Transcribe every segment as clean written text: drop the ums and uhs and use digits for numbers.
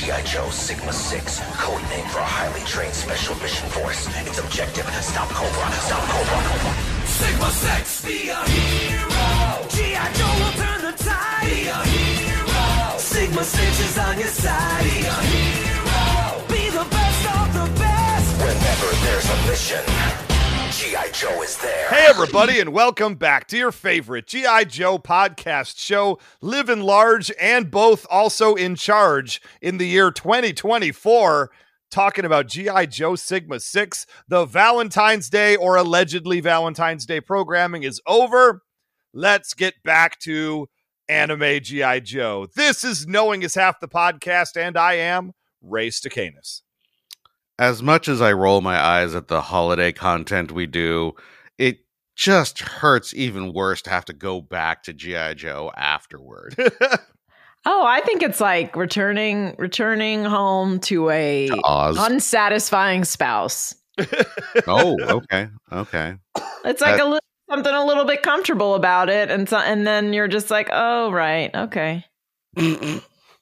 G.I. Joe Sigma 6, code name for a highly trained special mission force. Its objective, stop Cobra, stop Cobra. Sigma 6, be a hero. G.I. Joe will turn the tide. Be a hero. Sigma 6 is on your side. Be a hero. Be the best of the best. Whenever there's a mission, G.I. Joe is there. Hey, everybody, and welcome back to your favorite G.I. Joe podcast show, Living Large and Both Also in Charge in the year 2024, talking about G.I. Joe Sigma 6. The Valentine's Day, or allegedly Valentine's Day programming is over. Let's get back to anime G.I. Joe. This is Knowing is Half the Podcast, and I am Ray Stacanis. As much as I roll my eyes at the holiday content we do, it just hurts even worse to have to go back to G.I. Joe afterward. Oh, I think it's like returning home to a unsatisfying spouse. Oh, okay. It's like something a little bit comfortable about it, and then you're just like, oh, right, okay. Yeah.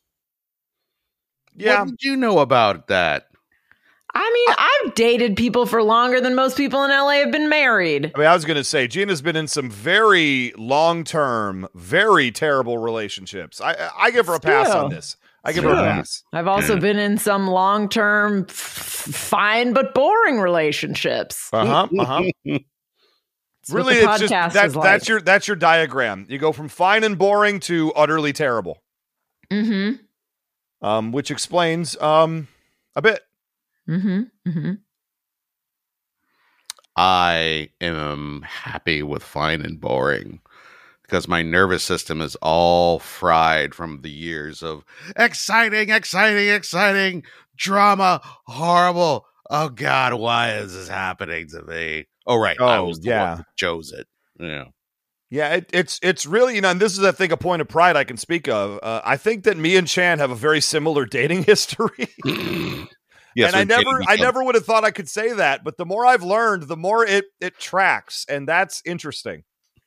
What did you know about that? I mean, I've dated people for longer than most people in LA have been married. I mean, I was going to say, Gina's been in some very long-term, very terrible relationships. I give her a pass on this. I give her a pass. I've also been in some long-term, fine but boring relationships. Really, it's just that's your diagram. You go from fine and boring to utterly terrible. Mm-hmm. Which explains a bit. I am happy with fine and boring because my nervous system is all fried from the years of exciting drama, horrible. Oh God, why is this happening to me? Oh, right. I was the one who chose it. Yeah. Yeah, it's really, and this is, I think, a point of pride I can speak of. I think that me and Chan have a very similar dating history. Yes, and I never would have thought I could say that, but the more I've learned, the more it tracks, and that's interesting.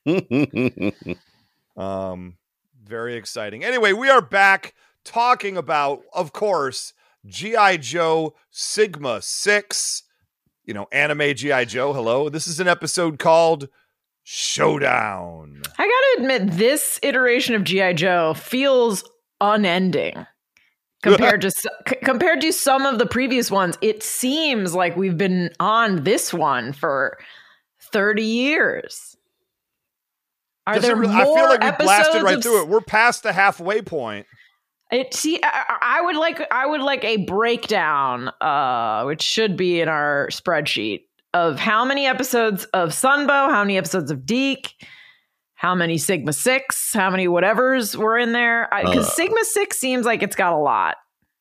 Very exciting. Anyway, we are back talking about, of course, G.I. Joe Sigma 6, anime G.I. Joe. Hello. This is an episode called Showdown. I gotta admit, this iteration of G.I. Joe feels unending. Compared to some of the previous ones, it seems like we've been on this one for 30 years. I feel like we blasted right through it. We're past the halfway point. I would like a breakdown, which should be in our spreadsheet, of how many episodes of Sunbow, how many episodes of Deke, how many Sigma 6, how many whatevers were in there. Because Sigma 6 seems like it's got a lot.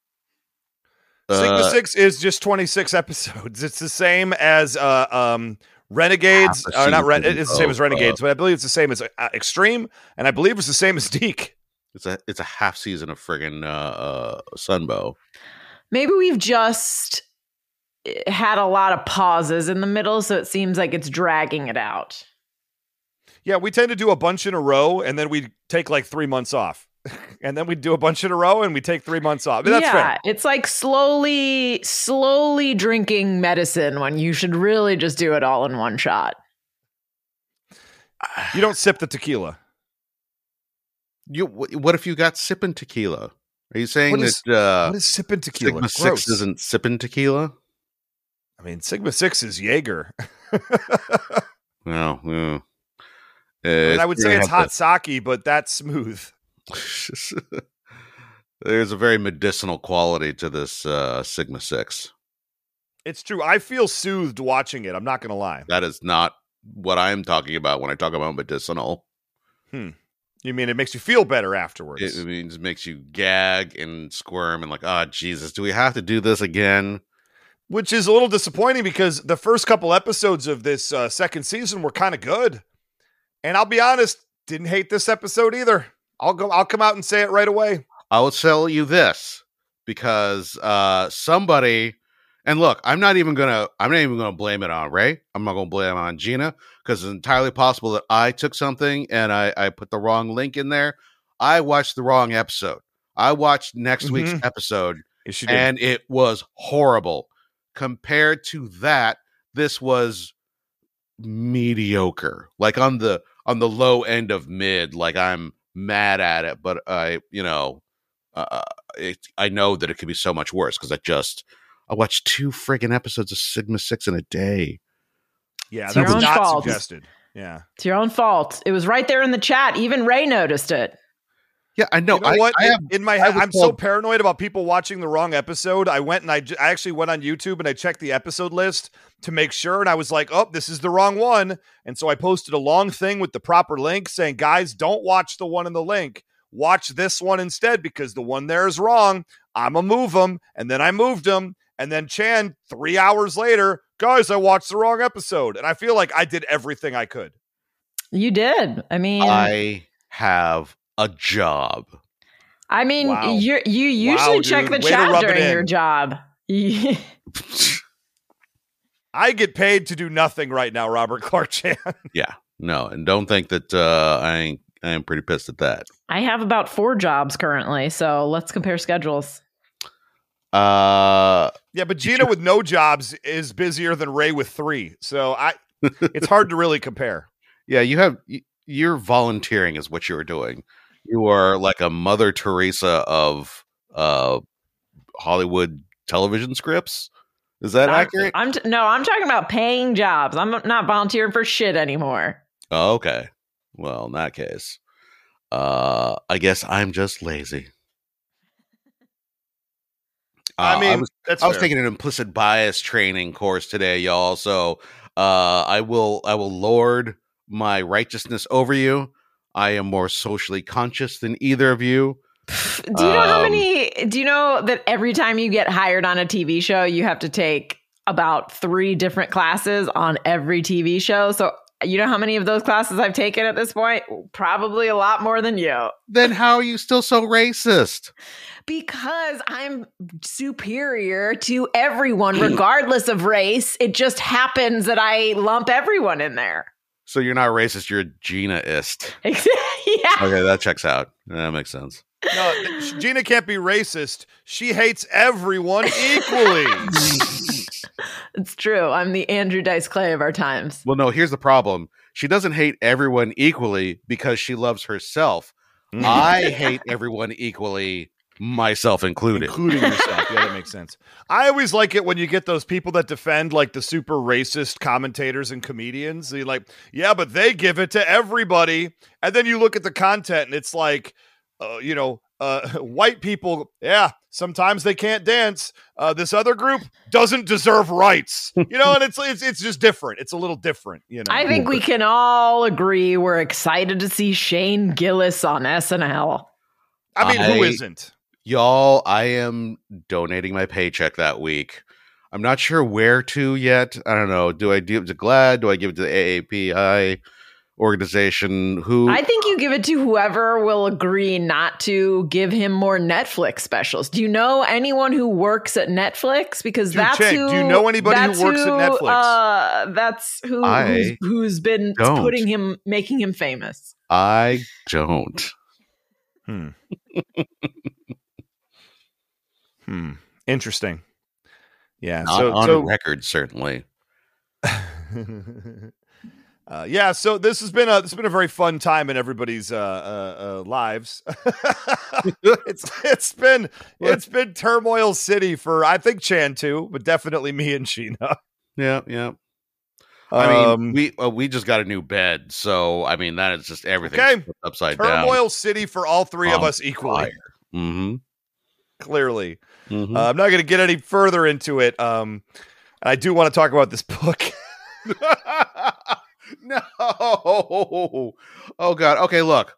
Sigma 6 is just 26 episodes. It's the same as Renegades. It's the same as Renegades, but I believe it's the same as Extreme, and I believe it's the same as Deke. It's a half season of friggin' Sunbow. Maybe we've just had a lot of pauses in the middle, so it seems like it's dragging it out. Yeah, we tend to do a bunch in a row, and then we take like 3 months off. And then we do a bunch in a row, and we take 3 months off. That's fair. It's like slowly drinking medicine when you should really just do it all in one shot. You don't sip the tequila. What if you got sipping tequila? Are you saying what is sipping tequila? Sigma 6 isn't sipping tequila? I mean, Sigma 6 is Jaeger. Well, I would say it's hot sake, but that's smooth. There's a very medicinal quality to this Sigma 6. It's true. I feel soothed watching it. I'm not going to lie. That is not what I'm talking about when I talk about medicinal. You mean it makes you feel better afterwards? It means it makes you gag and squirm and like, oh, Jesus, do we have to do this again? Which is a little disappointing because the first couple episodes of this second season were kind of good. And I'll be honest, didn't hate this episode either. I'll come out and say it right away. I will tell you this because somebody, and look, I'm not even gonna blame it on Ray. I'm not gonna blame it on Gina because it's entirely possible that I took something and I put the wrong link in there. I watched the wrong episode. I watched next week's episode. Yes, she did. And it was horrible. Compared to that, this was mediocre. Like on the low end of mid. Like I'm mad at it, but I know that it could be so much worse because I watched 2 friggin' episodes of Sigma 6 in a day. Yeah, It's that's your own not fault. suggested. Yeah. It's your own fault. It was right there in the chat. Even Ray noticed it. Yeah, I know. You know what? I have, in my head, I'm so paranoid about people watching the wrong episode. I went and I actually went on YouTube and I checked the episode list to make sure. And I was like, oh, this is the wrong one. And so I posted a long thing with the proper link saying, guys, don't watch the one in the link. Watch this one instead because the one there is wrong. I'm going to move them. And then I moved them. And then Chan, 3 hours later, guys, I watched the wrong episode. And I feel like I did everything I could. You did. I mean, I have a job. I mean, Wow. you usually check dude. the Way to chat rub it during in. your job. I get paid to do nothing right now, Robert Clark Chan. Yeah, no, and don't think that I am pretty pissed at that. I have about 4 jobs currently, so let's compare schedules. Yeah, but Gina with no jobs is busier than Ray with 3. So it's hard to really compare. Yeah, you're volunteering is what you're doing. You are like a Mother Teresa of Hollywood television scripts. Is that accurate? No, I'm talking about paying jobs. I'm not volunteering for shit anymore. Oh, okay. Well, in that case, I guess I'm just lazy. I mean, I was taking an implicit bias training course today, y'all. So I will lord my righteousness over you. I am more socially conscious than either of you. Do you know how many? Do you know that every time you get hired on a TV show, you have to take about 3 different classes on every TV show? So you know how many of those classes I've taken at this point? Probably a lot more than you. Then how are you still so racist? Because I'm superior to everyone, regardless of race. It just happens that I lump everyone in there. So you're not racist, you're Gina-ist. Yeah. Okay, that checks out. That makes sense. No, Gina can't be racist. She hates everyone equally. It's true. I'm the Andrew Dice Clay of our times. Well, no, here's the problem. She doesn't hate everyone equally because she loves herself. I hate everyone equally, myself included. Including yourself. Yeah, that makes sense. I always like it when you get those people that defend like the super racist commentators and comedians. They're like, yeah, but they give it to everybody. And then you look at the content and it's like, white people, yeah, sometimes they can't dance. This other group doesn't deserve rights, and it's just different. It's a little different, I think we can all agree we're excited to see Shane Gillis on SNL. I mean, who isn't? Y'all, I am donating my paycheck that week. I'm not sure where to yet. I don't know. Do I give it to GLAAD? Do I give it to the AAPI organization? I think you give it to whoever will agree not to give him more Netflix specials. Do you know anyone who works at Netflix? Because Do you know anybody who works at Netflix? That's who's been making him famous. I don't. Interesting. Yeah. Not on record, certainly. So this has been a very fun time in everybody's lives. it's been turmoil city for I think Chan too, but definitely me and Sheena. Yeah. I mean, we just got a new bed, so I mean that is just everything upside down. Turmoil city for all 3 of us equally. Clearly, I'm not going to get any further into it. I do want to talk about this book. No. Oh God. Okay. Look.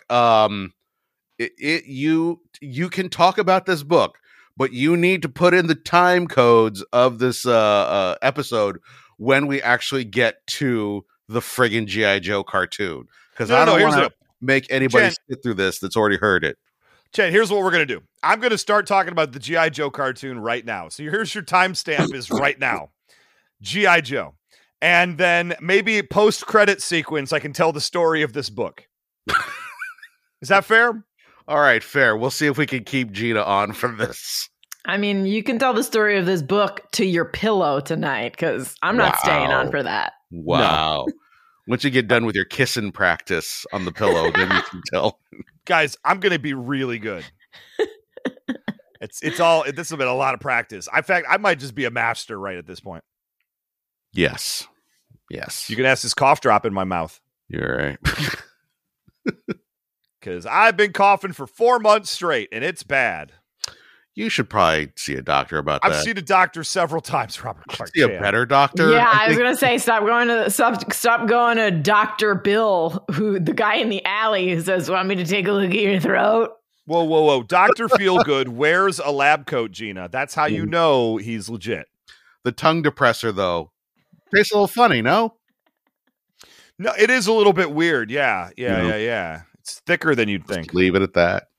You can talk about this book, but you need to put in the time codes of this episode when we actually get to the friggin' G.I. Joe cartoon, because I don't want to make anybody sit through this that's already heard it. Chan, here's what we're going to do. I'm going to start talking about the G.I. Joe cartoon right now. So here's your timestamp is right now. G.I. Joe. And then maybe post-credit sequence, I can tell the story of this book. Is that fair? All right, fair. We'll see if we can keep Gina on from this. I mean, you can tell the story of this book to your pillow tonight because I'm not staying on for that. Wow. No. Once you get done with your kissing practice on the pillow, then you can tell. Guys, I'm going to be really good. It's all, this has been a lot of practice. In fact, I might just be a master right at this point. Yes. You can ask this cough drop in my mouth. You're right. Because I've been coughing for 4 months straight, and it's bad. You should probably see a doctor about that. I've seen a doctor several times, Robert Clark. See a better doctor? Yeah, I was gonna say stop going to Dr. Bill, who the guy in the alley who says, "Want me to take a look at your throat?" Whoa. Dr. Feelgood wears a lab coat, Gina. That's how you know he's legit. The tongue depressor, though, tastes a little funny, no? No, it is a little bit weird. Yeah. It's thicker than you'd think. Just leave it at that.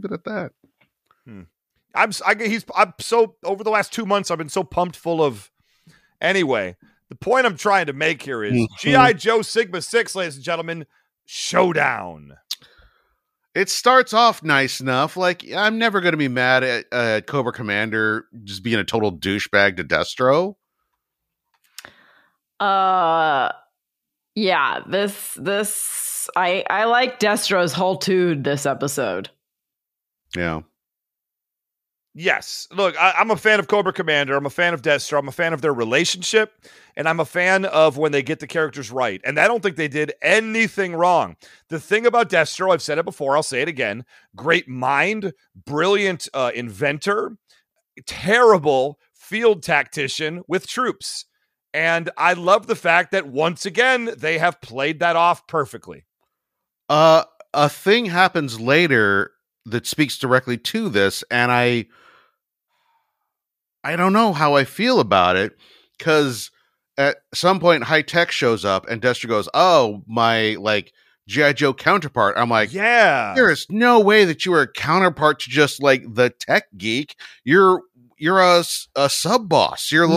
I'm so over the last 2 months, I've been so pumped full of. Anyway, the point I'm trying to make here is G.I. Joe Sigma 6, ladies and gentlemen, showdown. It starts off nice enough. Like, I'm never going to be mad at Cobra Commander just being a total douchebag to Destro. Yeah, this I like Destro's whole tude this episode. Yeah. Yes. Look, I'm a fan of Cobra Commander. I'm a fan of Destro. I'm a fan of their relationship. And I'm a fan of when they get the characters right. And I don't think they did anything wrong. The thing about Destro, I've said it before, I'll say it again. Great mind, brilliant inventor, terrible field tactician with troops. And I love the fact that once again, they have played that off perfectly. A thing happens later that speaks directly to this. And I don't know how I feel about it, because at some point High Tech shows up and Destro goes, "Oh, my G.I. Joe counterpart." I'm like, yeah, there is no way that you are a counterpart to just the tech geek. You're a sub boss. You're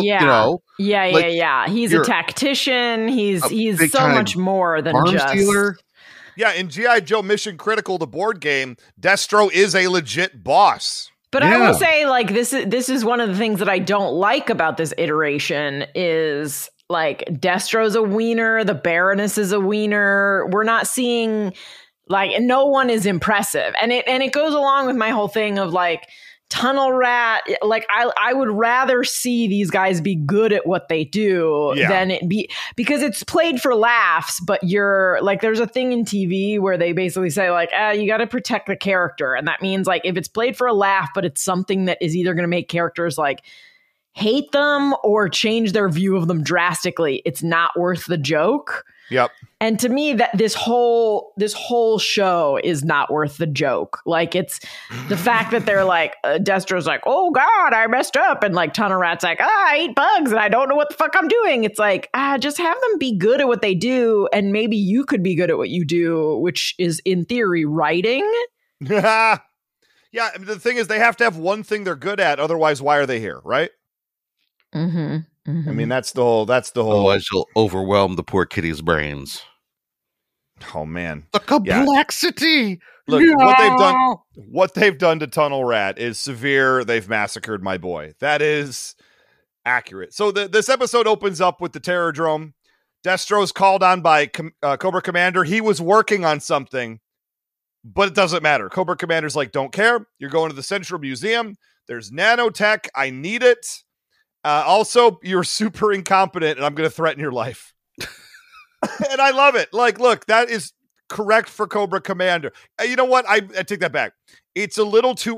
Yeah. He's a tactician. He's so much more than just dealer. Yeah, in G.I. Joe Mission Critical, the board game, Destro is a legit boss. But I will say, this is one of the things that I don't like about this iteration is, Destro's a wiener, the Baroness is a wiener. We're not seeing, no one is impressive. And it goes along with my whole thing of, Tunnel Rat. I would rather see these guys be good at what they do than it be, because it's played for laughs, but you're there's a thing in TV where they basically say you got to protect the character. And that means if it's played for a laugh, but it's something that is either going to make characters hate them or change their view of them drastically, it's not worth the joke. Yep. And to me, that this whole show is not worth the joke. It's the fact that they're Destro's "Oh God, I messed up," and Tunnel Rat's "I eat bugs and I don't know what the fuck I'm doing." It's just have them be good at what they do, and maybe you could be good at what you do, which is in theory writing. Yeah. The thing is, they have to have one thing they're good at, otherwise, why are they here, right? Mm-hmm. I mean, that's the whole. Otherwise, you'll overwhelm the poor kitty's brains. Oh man, the complexity. Yeah. Look, what they've done to Tunnel Rat is severe. They've massacred my boy. That is accurate. So this episode opens up with the Terrordrome. Destro's called on by Cobra Commander. He was working on something, but it doesn't matter. Cobra Commander's don't care. You're going to the Central Museum. There's nanotech. I need it. Also, you're super incompetent, and I'm going to threaten your life. And I love it. Look, that is correct for Cobra Commander. You know what? I take that back. It's a little too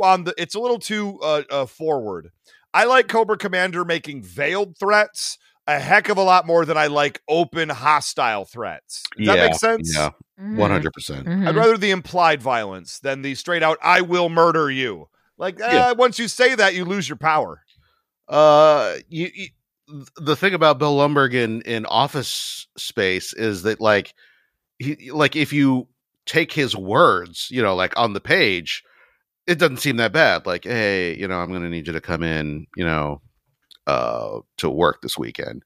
forward. I like Cobra Commander making veiled threats a heck of a lot more than I like open hostile threats. Does that make sense? Yeah, 100%. Mm-hmm. I'd rather the implied violence than the straight out, "I will murder you." Once you say that, you lose your power. The thing about Bill Lumberg in Office Space is that if you take his words, on the page, it doesn't seem that bad. Hey, I'm going to need you to come in, to work this weekend.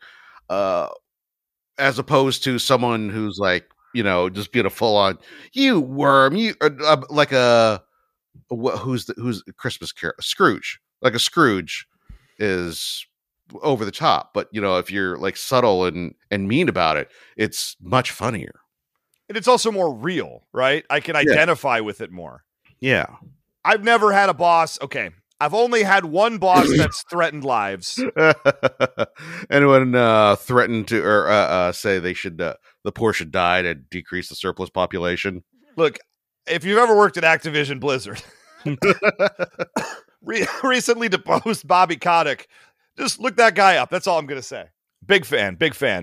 As opposed to someone who's just being a full on, "You worm, you who's Christmas Carol, Scrooge." like a Scrooge is over the top, but if you're like subtle and mean about it, it's much funnier. And it's also more real, right? I can identify with it more. Yeah. I've never had a boss. Okay. I've only had one boss that's threatened lives. Anyone threatened to or say they should the poor should die to decrease the surplus population? Look, if you've ever worked at Activision Blizzard, recently deposed Bobby Kotick, just look that guy up. That's all I'm going to say. Big fan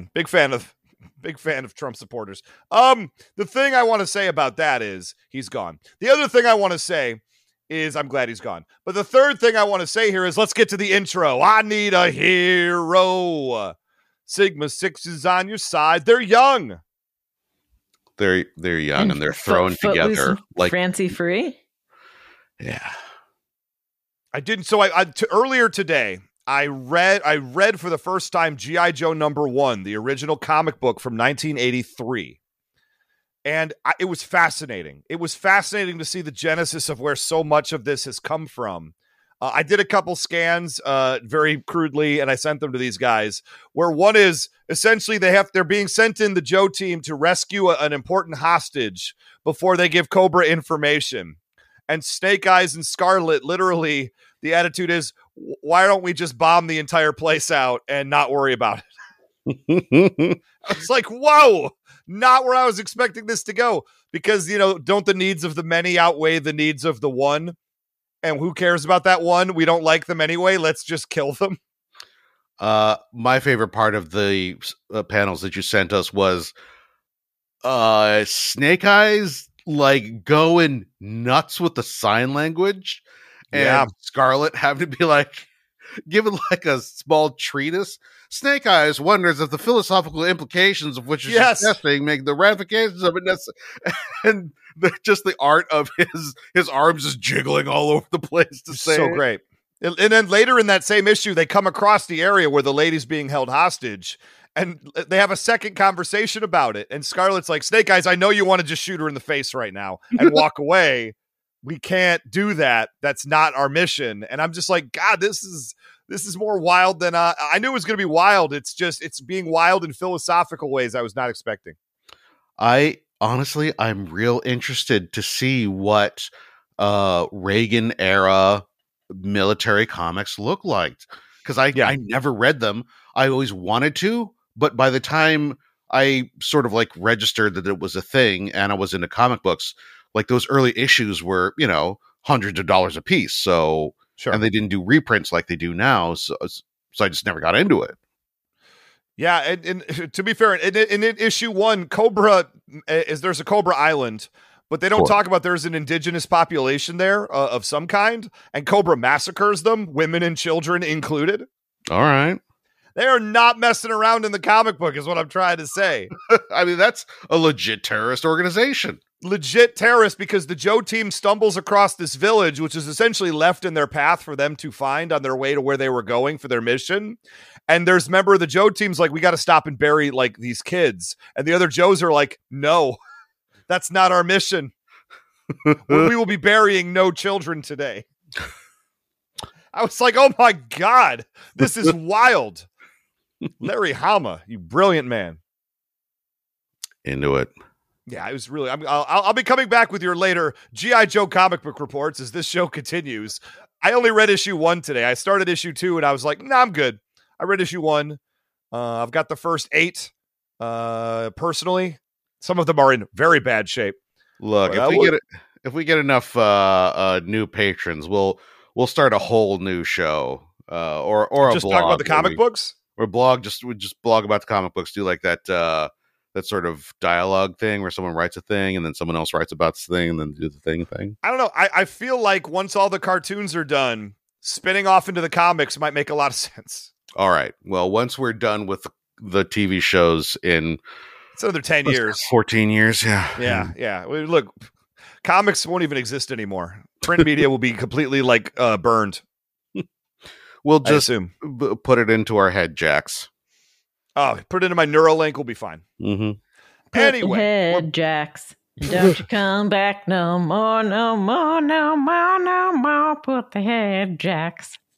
of Trump supporters. The thing I want to say about that is he's gone. The other thing I want to say is I'm glad he's gone. But the third thing I want to say here is let's get to the intro. I need a hero. Sigma 6 is on your side. They're young. They're young and they're thrown together like fancy free. Yeah. I didn't. So earlier today, I read for the first time G.I. Joe #1, the original comic book from 1983. And it was fascinating. It was fascinating to see the genesis of where so much of this has come from. I did a couple scans very crudely, and I sent them to these guys, where one is essentially they're being sent in the Joe team to rescue an important hostage before they give Cobra information. And Snake Eyes and Scarlet, literally, the attitude is, why don't we just bomb the entire place out and not worry about it? I was like, whoa, not where I was expecting this to go. Because, don't the needs of the many outweigh the needs of the one? And who cares about that one? We don't like them anyway. Let's just kill them. My favorite part of the panels that you sent us was Snake Eyes like going nuts with the sign language, and Scarlet having to be like given like a small treatise. Snake Eyes wonders if the philosophical implications of which you're suggesting make the ramifications of it necessary. And just the art of his arms is jiggling all over the place to say so great. And then later in that same issue, they come across the area where the lady's being held hostage, and they have a second conversation about it. And Scarlet's like, Snake Eyes, I know you want to just shoot her in the face right now and walk away. We can't do that. That's not our mission. And I'm just like, God, this is more wild than I knew it was going to be wild. It's being wild in philosophical ways I was not expecting. Honestly, I'm real interested to see what Reagan era military comics look like, because I never read them. I always wanted to, but by the time I sort of like registered that it was a thing and I was into comic books, like those early issues were, hundreds of dollars a piece. So, sure. And they didn't do reprints like they do now. So I just never got into it. Yeah, and to be fair, in issue 1, Cobra there's a Cobra Island, but they don't talk about there's an indigenous population there of some kind, and Cobra massacres them, women and children included. All right. They are not messing around in the comic book, is what I'm trying to say. I mean, that's a legit terrorist organization. Legit terrorist, because the Joe team stumbles across this village, which is essentially left in their path for them to find on their way to where they were going for their mission. And there's a member of the Joe team's like, we got to stop and bury like these kids. And the other Joes are like, no, that's not our mission. We will be burying no children today. I was like, oh my God, this is wild. Larry Hama, you brilliant man. Into it. Yeah, it was really. I'll be coming back with your later G.I. Joe comic book reports as this show continues. I only read issue 1 today. I started issue 2 and I was like, nah, I'm good. I read issue 1. I've got the first 8 personally. Some of them are in very bad shape. Look, if we get enough new patrons, we'll start a whole new show or a just blog. Talk about the comic books. Or blog, we just blog about the comic books. Do like that sort of dialogue thing where someone writes a thing and then someone else writes about this thing and then do the thing. I don't know. I feel like once all the cartoons are done, spinning off into the comics might make a lot of sense. All right. Well, once we're done with the TV shows in it's another 10 years, 14 years. Yeah. Look, comics won't even exist anymore. Print media will be completely like burned. We'll just put it into our head, Jax. Oh, put it into my Neuralink. We'll be fine. Mm-hmm. Anyway, head, Jax. Don't you come back no more, no more, no more, no more. Put the head, Jax.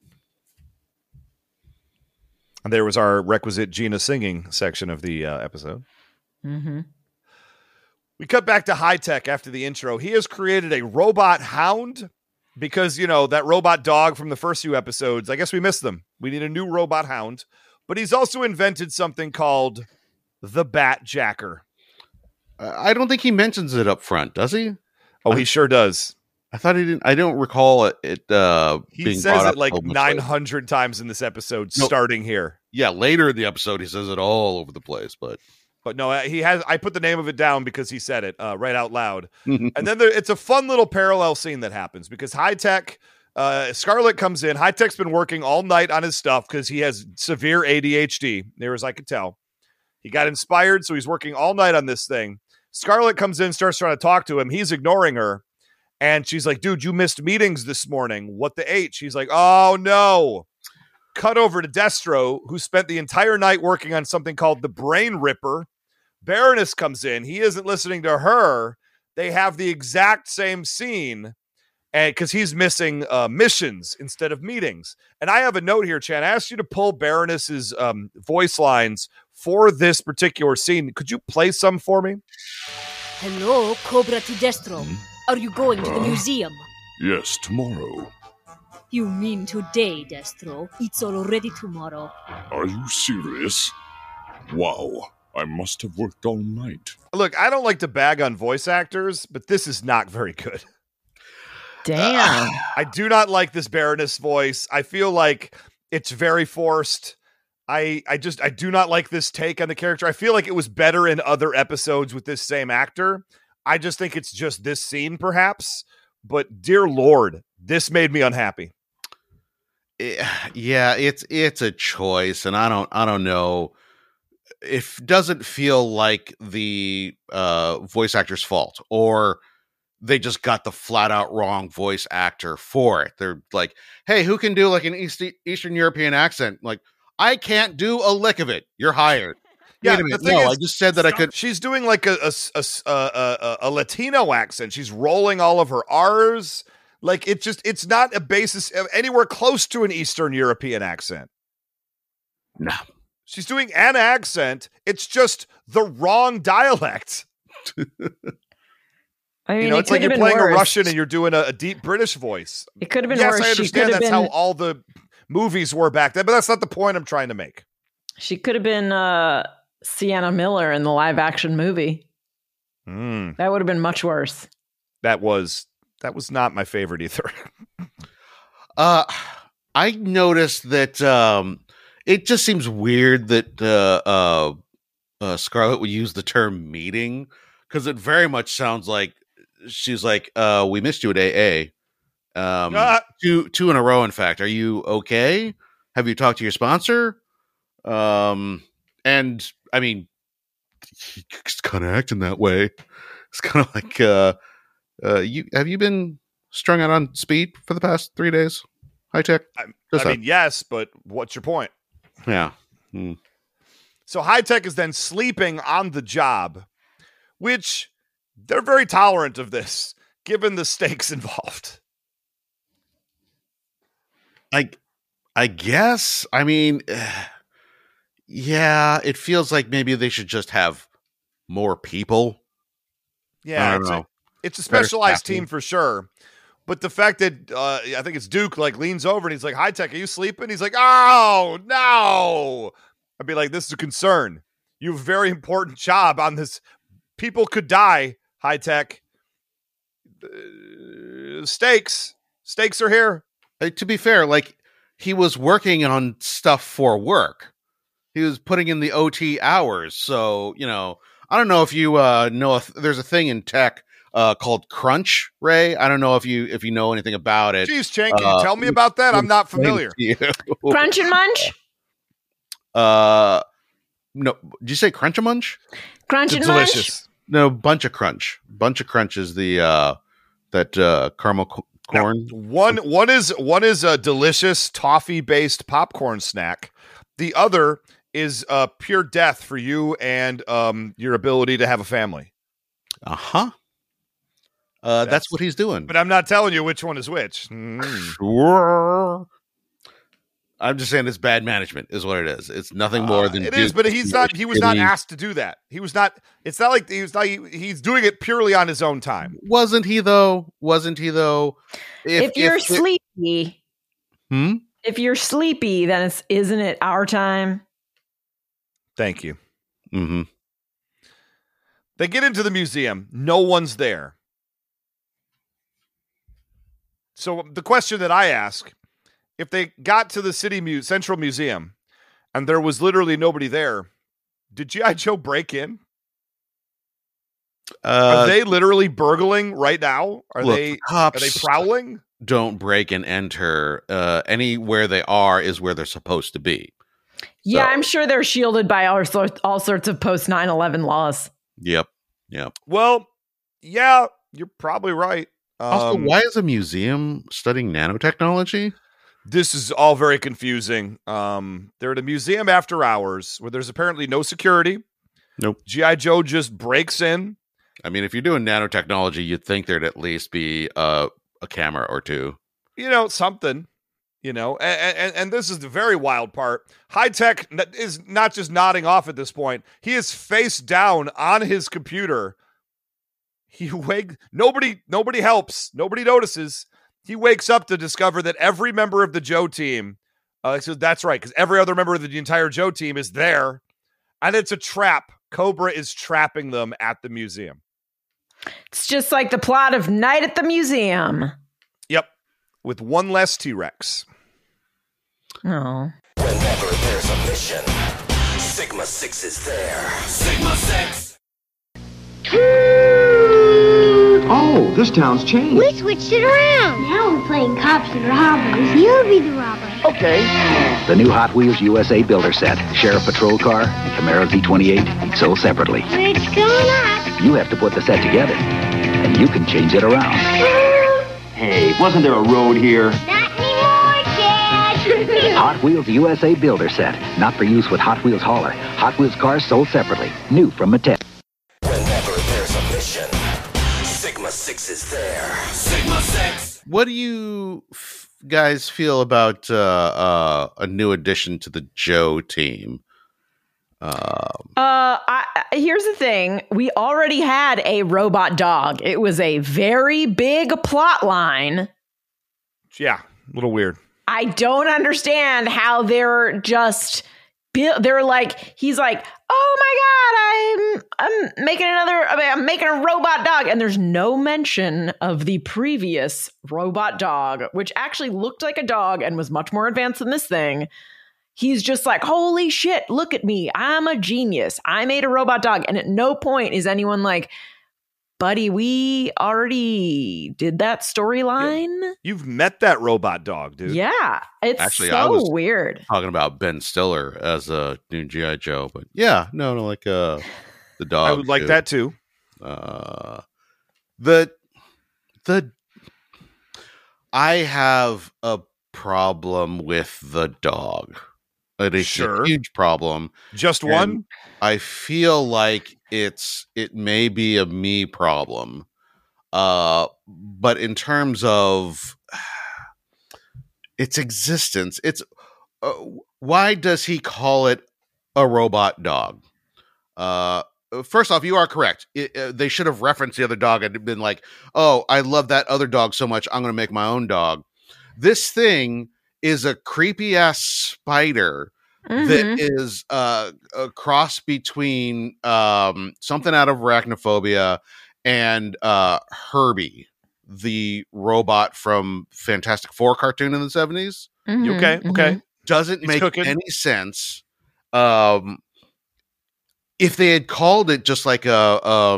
And there was our requisite Gina singing section of the episode. Mm-hmm. We cut back to High Tech after the intro. He has created a robot hound because, that robot dog from the first few episodes, I guess we missed them. We need a new robot hound. But he's also invented something called the Bat Jacker. I don't think he mentions it up front, does he? Oh, he sure does. I thought he didn't. I don't recall it he being says brought it up like so much 900 times in this episode, starting here. Yeah, later in the episode, he says it all over the place, but no, he has. I put the name of it down because he said it right out loud. And then it's a fun little parallel scene that happens because High Tech, Scarlet comes in. High Tech's been working all night on his stuff because he has severe ADHD, near as I could tell. He got inspired, so he's working all night on this thing. Scarlet comes in, starts trying to talk to him. He's ignoring her. And she's like, dude, you missed meetings this morning. What the H? She's like, oh, no. Cut over to Destro, who spent the entire night working on something called the Brain Ripper. Baroness comes in. He isn't listening to her. They have the exact same scene and because he's missing missions instead of meetings. And I have a note here, Chan. I asked you to pull Baroness's voice lines for this particular scene. Could you play some for me? Hello, Cobra to Destro. Are you going to the museum? Yes, tomorrow. You mean today, Destro? It's already tomorrow. Are you serious? Wow, I must have worked all night. Look, I don't like to bag on voice actors, but this is not very good. Damn. I do not like this Baroness voice. I feel like it's very forced. I do not like this take on the character. I feel like it was better in other episodes with this same actor. I just think it's just this scene, perhaps. But dear Lord, this made me unhappy. Yeah, it's a choice, and I don't know. It doesn't feel like the voice actor's fault, or they just got the flat out wrong voice actor for it. They're like, hey, who can do like an Eastern European accent? Like, I can't do a lick of it. You're hired. Yeah, I just said that I could. She's doing like a Latino accent. She's rolling all of her R's. Like it's not a basis of anywhere close to an Eastern European accent. No, she's doing an accent. It's just the wrong dialect. I mean, it's like you're playing a Russian and you're doing a deep British voice. It could have been yes, worse. I understand that's how all the movies were back then, but that's not the point I'm trying to make. She could have been Sienna Miller in the live action movie. That would have been much worse. That was not my favorite either. I noticed that it just seems weird that Scarlet would use the term meeting, because it very much sounds like she's like, we missed you at AA. Two in a row, in fact. Are you okay? Have you talked to your sponsor? And I mean, he's kind of acting that way. It's kind of like, have you been strung out on speed for the past 3 days? High Tech? I mean, yes, but what's your point? Yeah. So High Tech is then sleeping on the job, which they're very tolerant of this, given the stakes involved. I guess. I mean, yeah, it feels like maybe they should just have more people. Yeah, I don't know. It's a specialized team for sure. But the fact that I think it's Duke like leans over and he's like, High Tech, are you sleeping? He's like, oh, no. I'd be like, this is a concern. You have a very important job on this. People could die, High Tech. Stakes are here. To be fair, like, he was working on stuff for work. He was putting in the OT hours. So, I don't know if you know if there's a thing in tech called crunch, Ray. I don't know if you know anything about it. Jeez, Chen, can you tell me about that? I'm not familiar. Crunch and Munch? No. Did you say Crunch and Munch? Crunch and delicious. Munch? No, Bunch of Crunch. Bunch of Crunch is the that caramel corn. Now, one is a delicious toffee-based popcorn snack. The other is pure death for you and your ability to have a family. Uh-huh. That's what he's doing. But I'm not telling you which one is which. Sure. I'm just saying it's bad management is what it is. It's nothing more than it is, but he was not asked to do that. He was not. It's not like he's doing it purely on his own time. Wasn't he though? If you're sleepy, if you're sleepy, then isn't it our time? Thank you. Mm-hmm. They get into the museum. No one's there. So the question that I ask, if they got to the Central Museum and there was literally nobody there, did G.I. Joe break in? Are they literally burgling right now? Are they prowling? Don't break and enter. Anywhere they are is where they're supposed to be. Yeah, I'm sure they're shielded by all sorts of post 9/11 laws. Yep. Well, yeah, you're probably right. Also, why is a museum studying nanotechnology? This is all very confusing. They're at a museum after hours where there's apparently no security. Nope. G.I. Joe just breaks in. I mean, if you're doing nanotechnology, you'd think there'd at least be a camera or two. Something. And this is the very wild part. High Tech is not just nodding off at this point. He is face down on his computer. Nobody helps. Nobody notices. He wakes up to discover that every member of the Joe team, so that's right, because every other member of the entire Joe team is there, and it's a trap. Cobra is trapping them at the museum. It's just like the plot of Night at the Museum. Yep, with one less T-Rex. Oh. Whenever there's a mission, Sigma 6 is there. Sigma 6! Oh, this town's changed. We switched it around. Now we're playing cops and robbers. You'll be the robber. Okay. The new Hot Wheels USA Builder Set. Sheriff Patrol Car and Camaro Z28 sold separately. It's going up. You have to put the set together, and you can change it around. Hey, wasn't there a road here? Not anymore, Dad. Hot Wheels USA Builder Set. Not for use with Hot Wheels Hauler. Hot Wheels cars sold separately. New from Mattel. Whenever there's a mission, Sigma 6 is there. Sigma 6! What do you guys feel about a new addition to the Joe team? Here's the thing. We already had a robot dog. It was a very big plot line. Yeah, a little weird. I don't understand how they're just... They're like, he's like, oh my God, I'm making a robot dog. And there's no mention of the previous robot dog, which actually looked like a dog and was much more advanced than this thing. He's just like, holy shit, look at me. I'm a genius. I made a robot dog. And at no point is anyone like, buddy, we already did that storyline. You've met that robot dog, dude. Yeah. It's Actually, so I was weird. Talking about Ben Stiller as a new G.I. Joe, but yeah, no, like the dog. I would like that too. I have a problem with the dog. It is a huge problem. Just one? I feel like it may be a me problem. But in terms of its existence, why does he call it a robot dog? First off, you are correct. They should have referenced the other dog and been like, oh, I love that other dog so much, I'm going to make my own dog. This thing is a creepy ass spider that is a cross between something out of Arachnophobia and Herbie, the robot from Fantastic Four cartoon in the 70s. Okay. Doesn't make any sense. If they had called it just like a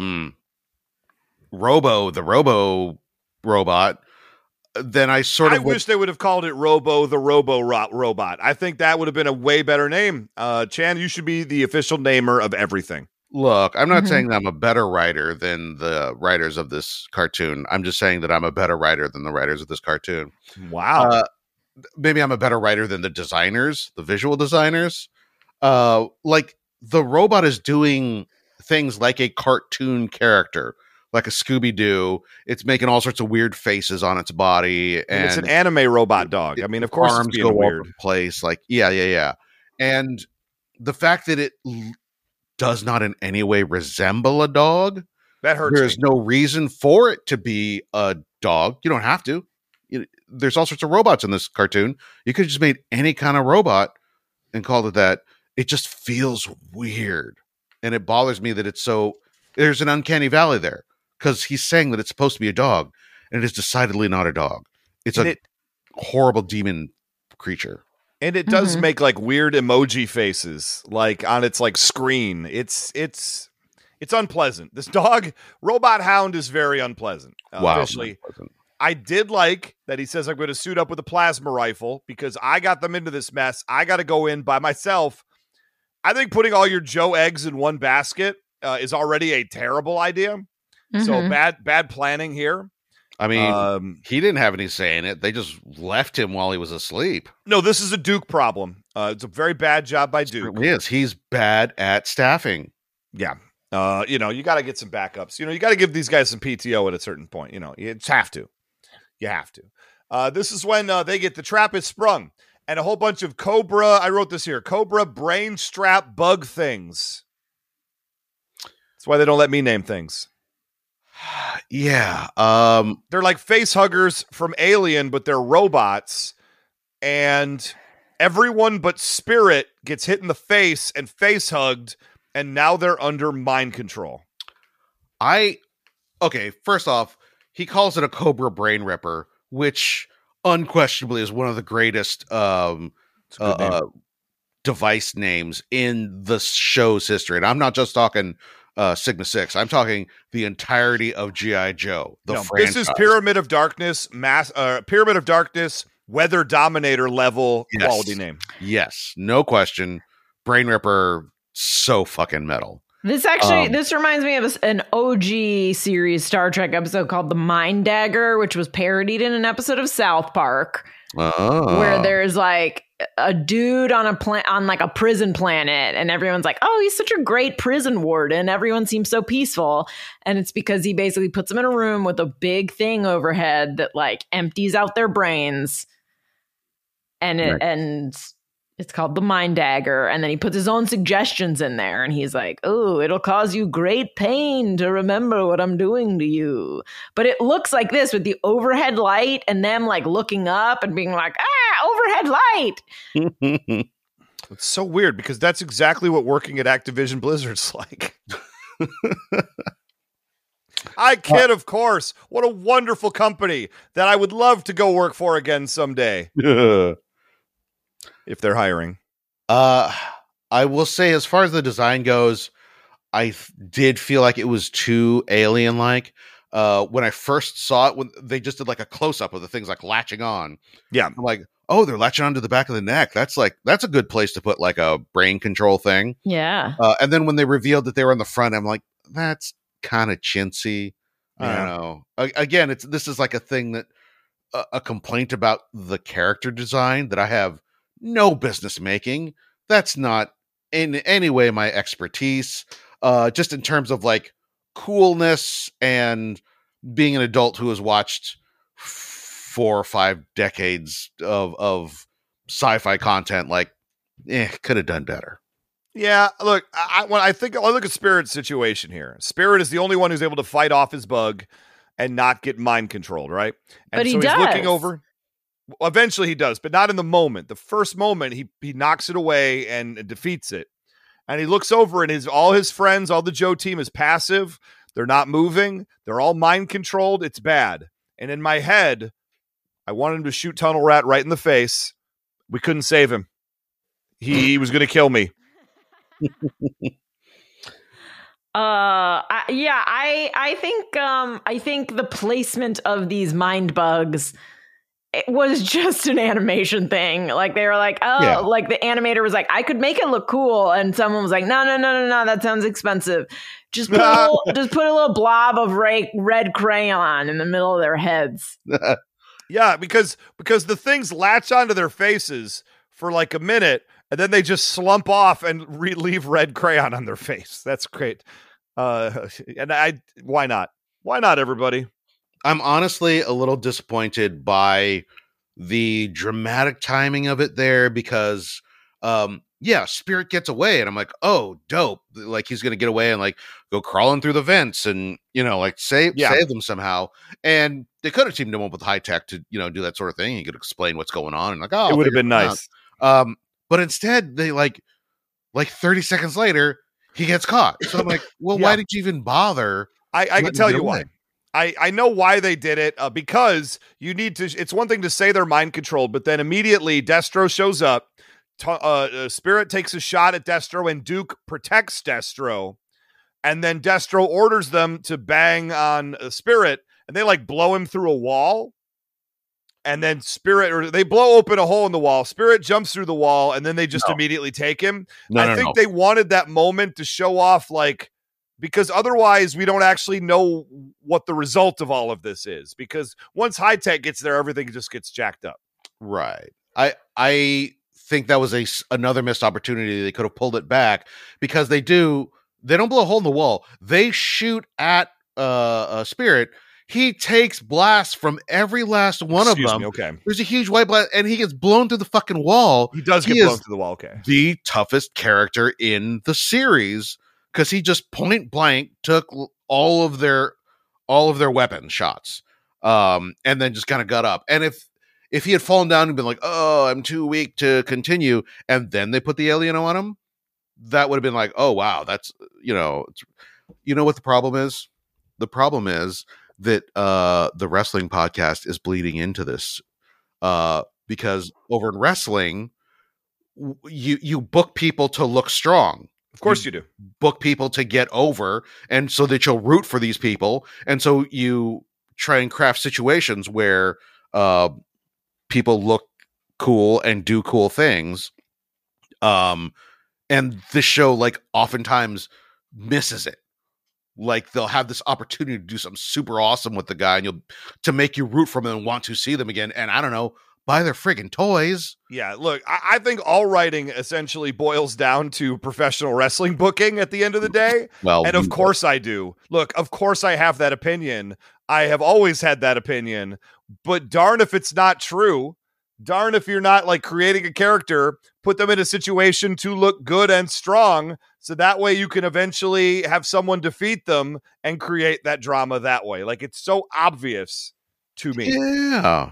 the Robo robot, then I wish they would have called it Robo the Robo Robot. I think that would have been a way better name. Chan, you should be the official namer of everything. Look, I'm not saying that I'm a better writer than the writers of this cartoon. I'm just saying that I'm a better writer than the writers of this cartoon. Wow. Maybe I'm a better writer than the designers, the visual designers. Like the robot is doing things like a cartoon character, like a Scooby-Doo. It's making all sorts of weird faces on its body, and it's an anime robot dog. I mean, of course, arms it's go being weird. all over the place. Like, yeah. And the fact that it does not in any way resemble a dog, that hurts. There's no reason for it to be a dog. You don't have to. There's all sorts of robots in this cartoon. You could have just made any kind of robot and called it that. It just feels weird. And it bothers me that it's so, there's an uncanny valley there because he's saying that it's supposed to be a dog and it is decidedly not a dog. It's a horrible demon creature. And it does make like weird emoji faces, like on its like screen. It's unpleasant. This dog, Robot Hound, is very unpleasant. Wow. Officially. I did like that he says, I'm going to suit up with a plasma rifle because I got them into this mess. I got to go in by myself. I think putting all your Joe eggs in one basket is already a terrible idea. So bad planning here. I mean, he didn't have any say in it. They just left him while he was asleep. No, this is a Duke problem. It's a very bad job by Duke. Yes, he's bad at staffing. Yeah. You got to get some backups. You got to give these guys some PTO at a certain point. You just have to. You have to. This is when they get the trap is sprung and a whole bunch of Cobra. I wrote this here. Cobra brain strap bug things. That's why they don't let me name things. Yeah. They're like face huggers from Alien, but they're robots. And everyone but Spirit gets hit in the face and face hugged. And now they're under mind control. Okay, first off, he calls it a Cobra Brain Ripper, which unquestionably is one of the greatest device names in the show's history. And I'm not just talking Sigma 6. I'm talking the entirety of G.I. Joe, franchise. This is Pyramid of Darkness, Pyramid of Darkness, Weather Dominator level quality name. Yes, no question. Brain Ripper, so fucking metal. This actually, this reminds me of an OG series Star Trek episode called The Mind Dagger, which was parodied in an episode of South Park, where there's like a dude on a prison planet, and everyone's like, "Oh, he's such a great prison warden. Everyone seems so peaceful," and it's because he basically puts them in a room with a big thing overhead that like empties out their brains, and it's called the Mind Dagger, and then he puts his own suggestions in there, and he's like, "Oh, it'll cause you great pain to remember what I'm doing to you." But it looks like this with the overhead light and them like looking up and being like, overhead light. It's so weird because that's exactly what working at Activision Blizzard's like. I kid, of course. What a wonderful company that I would love to go work for again someday. If they're hiring. I will say, as far as the design goes, I did feel like it was too alien-like. When I first saw it, when they just did like a close-up of the things like latching on. Yeah. I'm like, oh, they're latching onto the back of the neck. That's a good place to put like a brain control thing. Yeah. And then when they revealed that they were on the front, I'm like, that's kind of chintzy. I don't know. Again, this is like a thing that a complaint about the character design that I have no business making. That's not in any way my expertise. Just in terms of like coolness and being an adult who has watched 4 or 5 decades of sci-fi content, like, could have done better. Yeah, look, I look at Spirit's situation here. Spirit is the only one who's able to fight off his bug and not get mind controlled, right? And but he so does. He's looking over. Eventually he does, but not in the moment. The first moment, he knocks it away and defeats it. And he looks over and all his friends, all the Joe team is passive. They're not moving. They're all mind controlled. It's bad. And in my head, I wanted him to shoot Tunnel Rat right in the face. We couldn't save him. He was going to kill me. I think the placement of these mind bugs, it was just an animation thing. Like they were like, like the animator was like, I could make it look cool, and someone was like, no, that sounds expensive. Just put a little blob of red crayon in the middle of their heads. Yeah, because the things latch onto their faces for like a minute, and then they just slump off and leave red crayon on their face. That's great. Why not? Why not, everybody? I'm honestly a little disappointed by the dramatic timing of it there because, Spirit gets away and I'm like, oh, dope. Like he's going to get away and like go crawling through the vents and, like save them somehow. And they could have teamed him up with High Tech to, do that sort of thing. He could explain what's going on and like, oh, it would have been nice. But instead they like 30 seconds later, he gets caught. So I'm like, well, why did you even bother? I can tell you why. I know why they did it, because you need to, it's one thing to say they're mind controlled, but then immediately Destro shows up, Spirit takes a shot at Destro and Duke protects Destro, and then Destro orders them to bang on Spirit, and they like blow him through a wall, and then they blow open a hole in the wall, Spirit jumps through the wall, and then they just immediately take him. I think they wanted that moment to show off like, because otherwise we don't actually know what the result of all of this is. Because once High Tech gets there, everything just gets jacked up. Right. I think that was another missed opportunity. They could have pulled it back because they don't blow a hole in the wall. They shoot at Spirit. He takes blasts from every last one of them. Okay. There's a huge white blast and he gets blown through the fucking wall. He does get blown through the wall. Okay. The toughest character in the series. Because he just point blank took all of their weapon shots, and then just kind of got up. And if he had fallen down and been like, "Oh, I'm too weak to continue," and then they put the alien on him, that would have been like, "Oh wow, that's what the problem is? The problem is that the wrestling podcast is bleeding into this because over in wrestling, you book people to look strong." Of course you do. Book people to get over, and so that you'll root for these people. And so you try and craft situations where people look cool and do cool things. And this show, like, oftentimes misses it. Like, they'll have this opportunity to do something super awesome with the guy and to make you root for them and want to see them again. And I don't know, buy their friggin' toys. Yeah, look, I think all writing essentially boils down to professional wrestling booking at the end of the day. Well, and of course I do. Look, of course I have that opinion. I have always had that opinion. But darn if it's not true. Darn if you're not like creating a character, put them in a situation to look good and strong. So that way you can eventually have someone defeat them and create that drama that way. Like, it's so obvious to me. Yeah.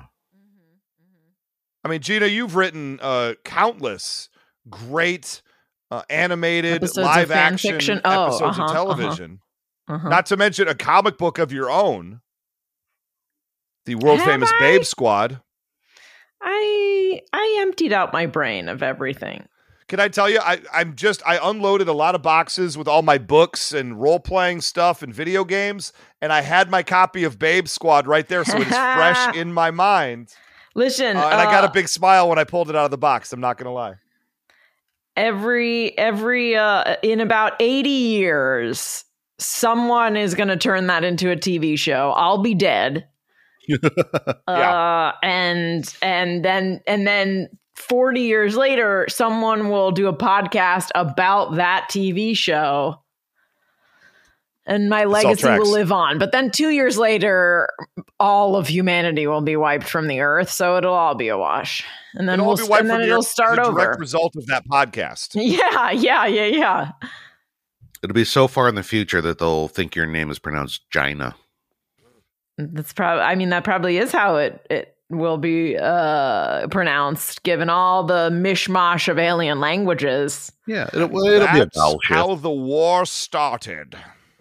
I mean, Gina, you've written countless great animated live action episodes of television. Not to mention a comic book of your own, the world famous Babe Squad. I emptied out my brain of everything. Can I tell you, I unloaded a lot of boxes with all my books and role-playing stuff and video games, and I had my copy of Babe Squad right there, so it is fresh in my mind. Listen, and I got a big smile when I pulled it out of the box. I'm not going to lie. Every in about 80 years, someone is going to turn that into a TV show. I'll be dead. Yeah. And then 40 years later, someone will do a podcast about that TV show. And my legacy will live on. But then 2 years later, all of humanity will be wiped from the earth. So it'll all be a wash. And then it'll start over. Direct result of that podcast. Yeah. It'll be so far in the future that they'll think your name is pronounced Gina. That's probably, that probably is how it will be pronounced, given all the mishmash of alien languages. Yeah, it'll be a vowel shift. How the war started.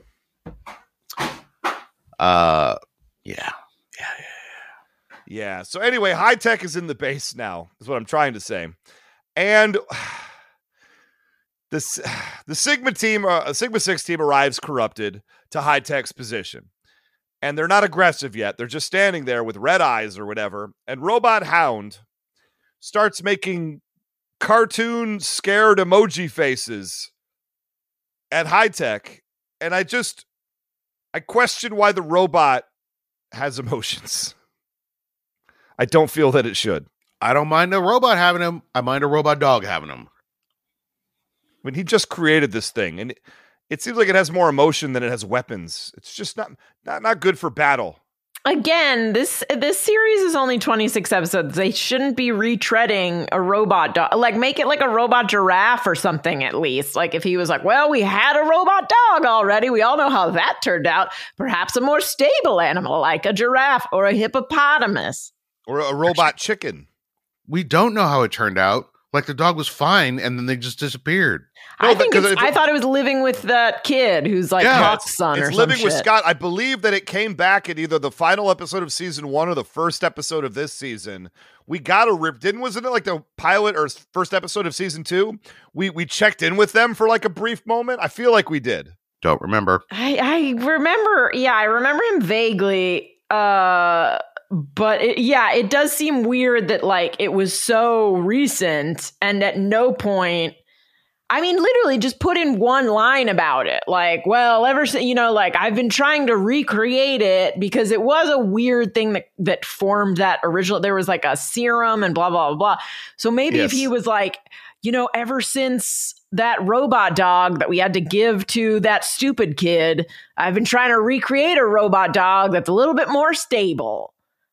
Yeah. So anyway, High Tech is in the base now, is what I'm trying to say. And the Sigma team, Sigma 6 team arrives corrupted to High Tech's position. And they're not aggressive yet. They're just standing there with red eyes or whatever. And Robot Hound starts making cartoon scared emoji faces at High Tech. And I question why the robot has emotions. I don't feel that it should. I don't mind a robot having them. I mind a robot dog having them. I mean, he just created this thing. And it seems like it has more emotion than it has weapons. It's just not good for battle. Again, this series is only 26 episodes. They shouldn't be retreading a robot dog. Like, make it like a robot giraffe or something at least. Like, if he was like, well, we had a robot dog already. We all know how that turned out. Perhaps a more stable animal like a giraffe or a hippopotamus. Or a robot chicken. We don't know how it turned out. Like, the dog was fine, and then they just disappeared. No, I thought it was living with that kid who's like Hawk's son or something. It's living with Scott. I believe that it came back in either the final episode of season 1 or the first episode of this season. We got a rip. Wasn't it like the pilot or first episode of season 2? We checked in with them for like a brief moment. I feel like we did. Don't remember. I remember. Yeah, I remember him vaguely. But it does seem weird that like it was so recent and at no point. I mean, literally just put in one line about it. Like, well, ever since, like I've been trying to recreate it because it was a weird thing that formed that original. There was like a serum and blah, blah, blah, blah. So maybe if he was like, ever since that robot dog that we had to give to that stupid kid, I've been trying to recreate a robot dog that's a little bit more stable.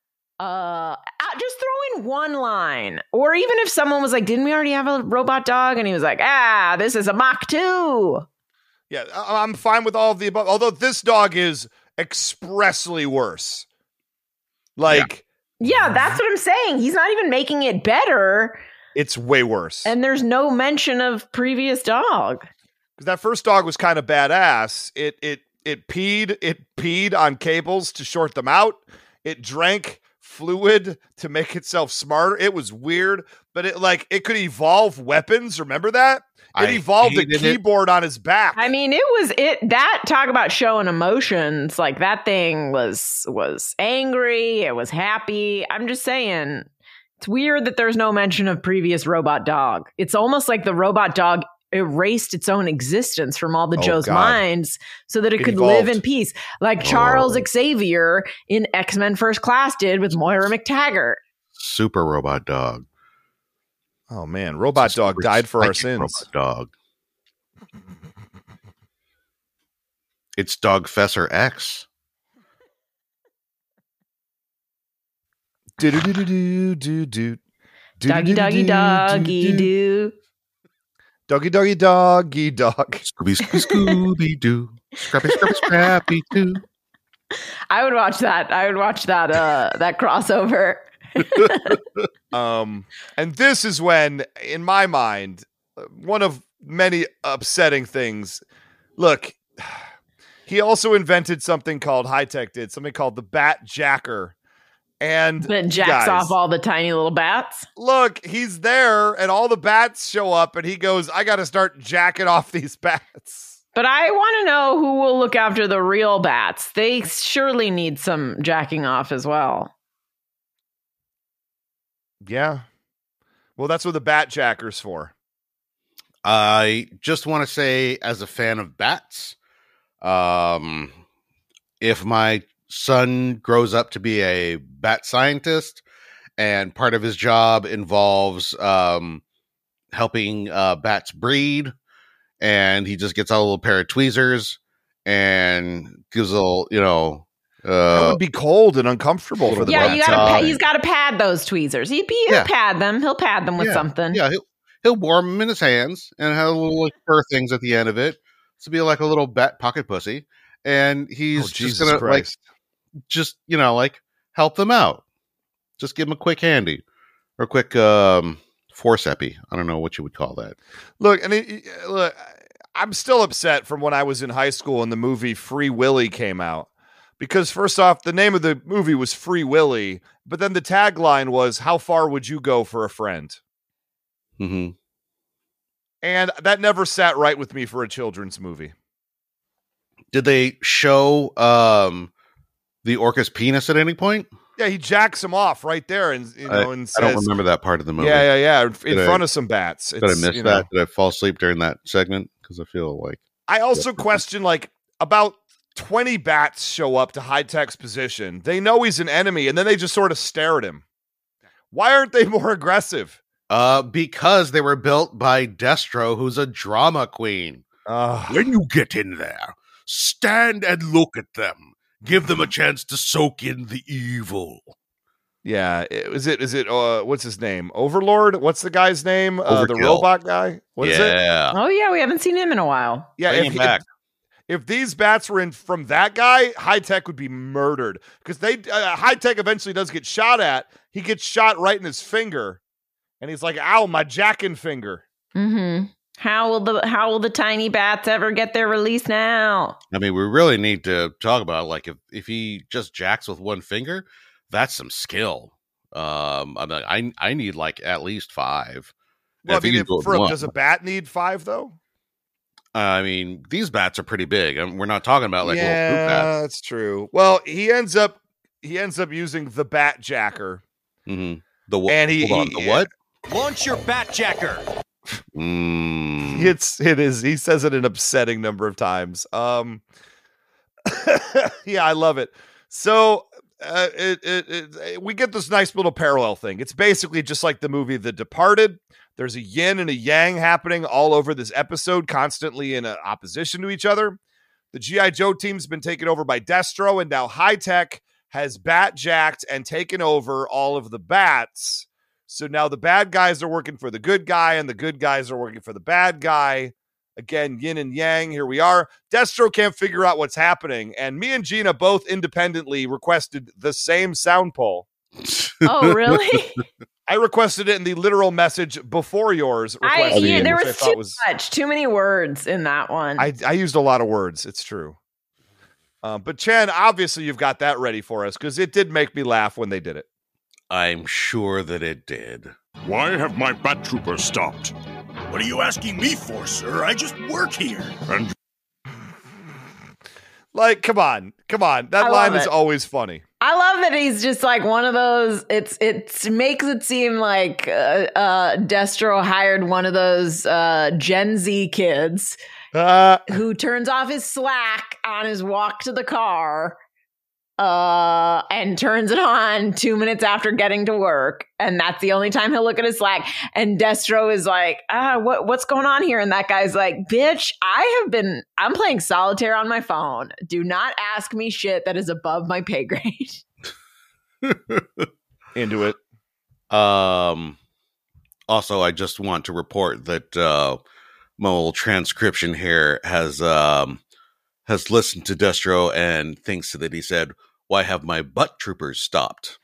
Just throw in one line. Or even if someone was like, didn't we already have a robot dog? And he was like, this is a Mach 2. Yeah, I'm fine with all of the above. Although this dog is expressly worse. Like, yeah, that's what I'm saying. He's not even making it better. It's way worse. And there's no mention of previous dog. Because that first dog was kind of badass. It peed on cables to short them out. It drank fluid to make itself smarter. It was weird, but it could evolve weapons. Remember that? It evolved a keyboard on his back. I mean, that talk about showing emotions. Like, that thing was angry. It was happy. I'm just saying, it's weird that there's no mention of previous robot dog. It's almost like the robot dog erased its own existence from all the Joe's minds so that it could live in peace, like Charles Xavier in X-Men First Class did with Moira McTaggart. Super robot dog. Oh man, robot dog died for our sins. Robot dog. It's Dogfessor X. Do do do do do do. Doggy doggy doggy doo. Doggy doggy doggy dog. Scooby Scooby Scooby Doo. Scrappy Scrappy Scrappy Doo. I would watch that. That crossover. And this is when, in my mind, one of many upsetting things. Look, he also invented something called something called the Bat Jacker. And that jacks off all the tiny little bats. Look, he's there and all the bats show up and he goes, I got to start jacking off these bats. But I want to know who will look after the real bats. They surely need some jacking off as well. Yeah. Well, that's what the Bat Jacker's for. I just want to say, as a fan of bats, if my son grows up to be a bat scientist and part of his job involves helping bats breed, and he just gets out a little pair of tweezers and gives a little, that would be cold and uncomfortable for the bat. He's got to pad those tweezers. He'll pad them. He'll pad them with something. Yeah, he'll warm them in his hands and have little fur things at the end of it to be like a little bat pocket pussy. And he's just gonna help them out. Just give them a quick handy or a quick forceps. I don't know what you would call that. Look, I'm still upset from when I was in high school and the movie Free Willy came out. Because first off, the name of the movie was Free Willy, but then the tagline was, how far would you go for a friend? Mm-hmm. And that never sat right with me for a children's movie. Did they show the orca's penis at any point? Yeah, he jacks him off right there, and and says, I don't remember that part of the movie. Yeah, in front of some bats. Did I miss that? Did I fall asleep during that segment? Because I feel like I also question about 20 bats show up to High Tech's position. They know he's an enemy, and then they just sort of stare at him. Why aren't they more aggressive? Because they were built by Destro, who's a drama queen. When you get in there, stand and look at them. Give them a chance to soak in the evil. Yeah, is it what's his name? Overlord? What's the guy's name? The Overkill. robot guy? What is it? Oh yeah, we haven't seen him in a while. Yeah, Bring him back. If these bats were in from that guy, High Tech would be murdered because High Tech eventually does get shot at. He gets shot right in his finger, and he's like, "Ow, my jacking finger." Mm-hmm. How will the tiny bats ever get their release now? I mean, we really need to talk about like if he just jacks with one finger, that's some skill. I need like at least 5. Well, If he can go with one. does a bat need 5 though? I mean, these bats are pretty big. We're not talking about like little poop bats. That's true. Well, he ends up using the bat jacker. Mm-hmm. The what? And The what? Launch your bat jacker. It is. He says it an upsetting number of times. Yeah, I love it. So we get this nice little parallel thing. It's basically just like the movie The Departed. There's a yin and a yang happening all over this episode, constantly in opposition to each other. The G.I. Joe team's been taken over by Destro, and now High Tech has bat jacked and taken over all of the bats. So now the bad guys are working for the good guy, and the good guys are working for the bad guy. Again, yin and yang, here we are. Destro can't figure out what's happening, and me and Gina both independently requested the same sound poll. Oh, really? I requested it in the literal message before yours. There was too many words in that one. I used a lot of words. It's true. But Chen, obviously you've got that ready for us because it did make me laugh when they did it. I'm sure that it did. Why have my bat troopers stopped? What are you asking me for, sir? I just work here. And like, come on. That line is always funny. I love that he's just like one of those. It makes it seem like Destro hired one of those Gen Z kids who turns off his Slack on his walk to the car and turns it on 2 minutes after getting to work, and that's the only time he'll look at his Slack. And Destro is like, what's going on here? And that guy's like, bitch, I'm playing solitaire on my phone. Do not ask me shit that is above my pay grade. Into it. Also, I just want to report that my little transcription here has listened to Destro and thinks that he said, "Why have my butt troopers stopped?"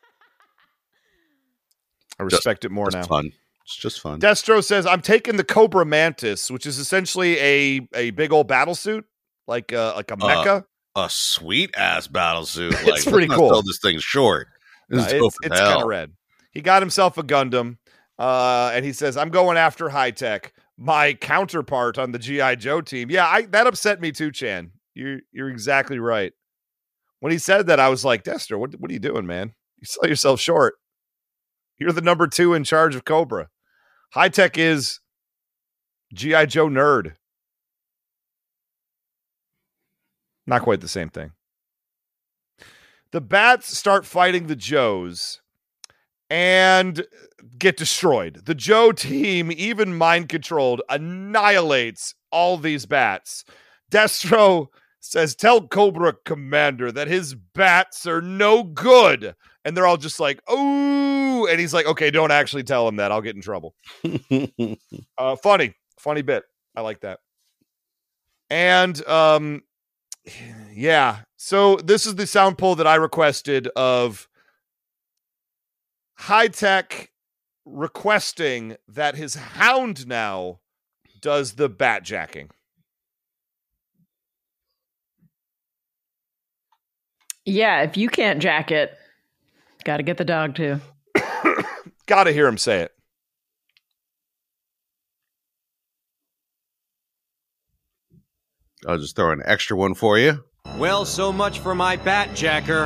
I respect it more now. Fun. It's just fun. Destro says, "I'm taking the Cobra Mantis, which is essentially a big old battle suit, like a mecha." A sweet ass battle suit. It's pretty cool. Sell this thing short. It's kind of rad. He got himself a Gundam, and he says, "I'm going after High Tech, my counterpart on the G.I. Joe team." Yeah, that upset me too, Chan. You're exactly right. When he said that, I was like, Destro, what are you doing, man? You sell yourself short. You're the number 2 in charge of Cobra. High Tech is G.I. Joe nerd. Not quite the same thing. The bats start fighting the Joes and get destroyed. The Joe team, even mind-controlled, annihilates all these bats. Destro says, "Tell Cobra Commander that his bats are no good." And they're all just like, "Oh," and he's like, "Okay, don't actually tell him that. I'll get in trouble." Funny bit. I like that. And yeah. So this is the sound poll that I requested of High Tech requesting that his hound now does the bat jacking. Yeah, if you can't jack it, got to get the dog too. Got to hear him say it. I'll just throw an extra one for you. Well, so much for my bat jacker.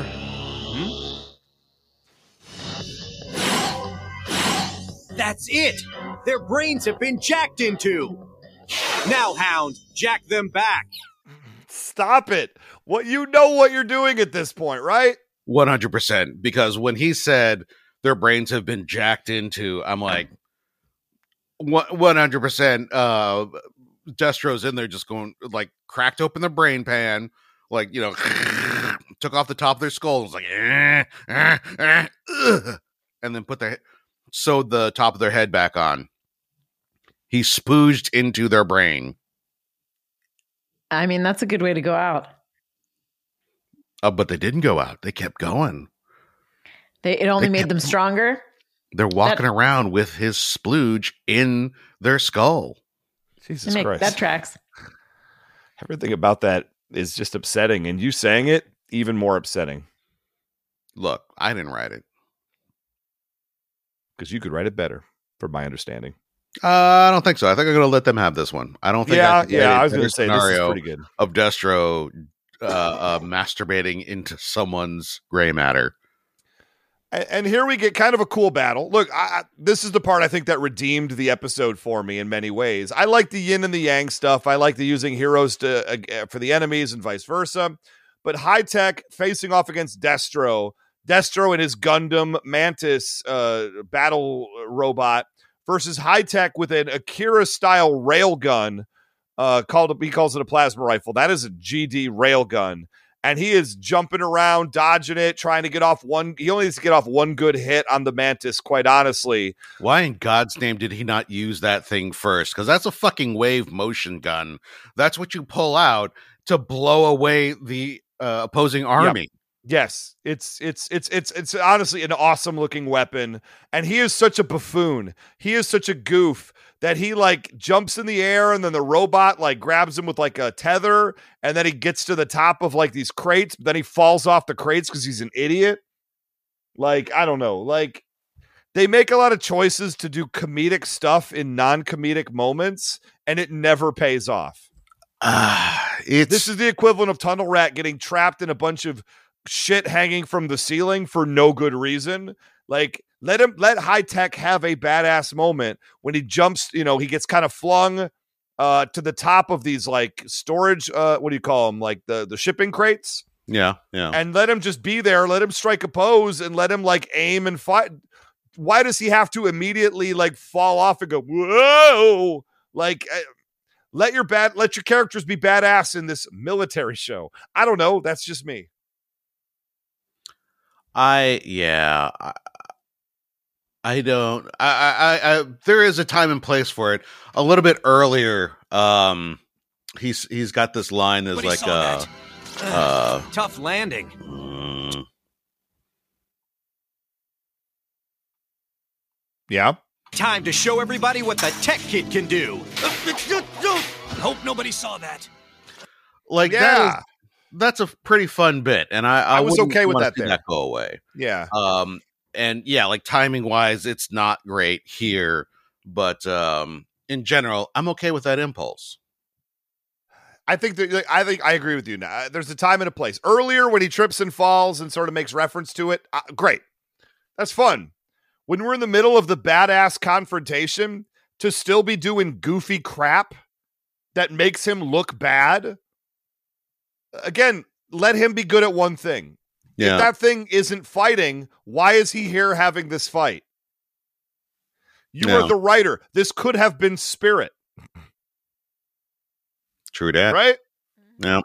That's it! Their brains have been jacked into! Now, Hound, jack them back! Stop it! What you're doing at this point, right? 100%. Because when he said their brains have been jacked into, I'm like, 100%. Destro's in there just going like cracked open the brain pan, like, you know, took off the top of their skull. It was like, and then sewed the top of their head back on. He spooged into their brain. I mean, that's a good way to go out. But they didn't go out. They kept going. It only made them stronger. They're walking around with his splooge in their skull. Jesus Christ. That tracks. Everything about that is just upsetting. And you saying it, even more upsetting. Look, I didn't write it. Because you could write it better, from my understanding. I don't think so. I think I'm going to let them have this one. I don't think I was going to say, this is pretty good. Of Destro masturbating into someone's gray matter. And here we get kind of a cool battle. Look, this is the part I think that redeemed the episode for me in many ways. I like the yin and the yang stuff. I like the using heroes for the enemies and vice versa. But High Tech facing off against Destro and his Gundam Mantis battle robot versus High Tech with an Akira-style railgun. He calls it a plasma rifle. That is a GD railgun. And he is jumping around, dodging it, trying to get off one. He only needs to get off one good hit on the Mantis, quite honestly. Why in God's name did he not use that thing first? Because that's a fucking wave motion gun. That's what you pull out to blow away the opposing army. Yep. Yes, it's honestly an awesome looking weapon. And he is such a buffoon. He is such a goof that he like jumps in the air and then the robot like grabs him with like a tether and then he gets to the top of like these crates, but then he falls off the crates because he's an idiot. Like, I don't know. Like, they make a lot of choices to do comedic stuff in non-comedic moments and it never pays off. This is the equivalent of Tunnel Rat getting trapped in a bunch of shit hanging from the ceiling for no good reason. Like, let High Tech have a badass moment when he jumps, he gets kind of flung to the top of these like storage, what do you call them? Like the shipping crates. Yeah. And let him just be there, let him strike a pose and let him like aim and fight. Why does he have to immediately like fall off and go, whoa? Like, let your characters be badass in this military show. I don't know. That's just me. I don't. There is a time and place for it. A little bit earlier, he's got this line that's like tough landing. Yeah. Time to show everybody what the tech kid can do. Hope nobody saw that. Like, yeah. That's a pretty fun bit, and I was okay with that. That go away. Yeah. And yeah, like timing wise, it's not great here, but in general, I'm okay with that impulse. I think I agree with you now. There's a time and a place. Earlier, when he trips and falls and sort of makes reference to it, great. That's fun. When we're in the middle of the badass confrontation, to still be doing goofy crap that makes him look bad. Again, let him be good at one thing. Yeah. If that thing isn't fighting, why is he here having this fight? You are the writer. This could have been Spirit. True that. Right? Yeah.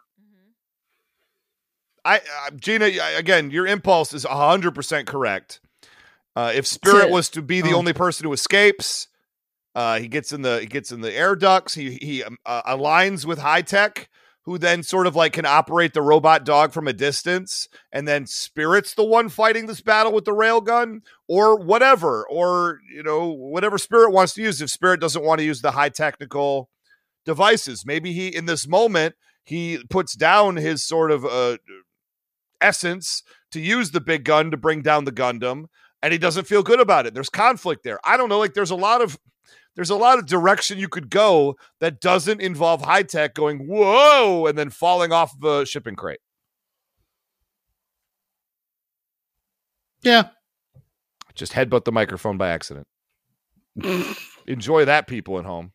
Gina, again, your impulse is 100% correct. If Spirit was to be the only person who escapes, he gets in the air ducts. He aligns with High Tech, who then sort of like can operate the robot dog from a distance, and then Spirit's the one fighting this battle with the railgun, or whatever, or whatever Spirit wants to use. If Spirit doesn't want to use the high technical devices, maybe he in this moment he puts down his sort of essence to use the big gun to bring down the Gundam, and he doesn't feel good about it. There's conflict there. I don't know. Like there's a lot of direction you could go that doesn't involve High Tech going, whoa, and then falling off the shipping crate. Yeah. Just headbutt the microphone by accident. Enjoy that, people at home.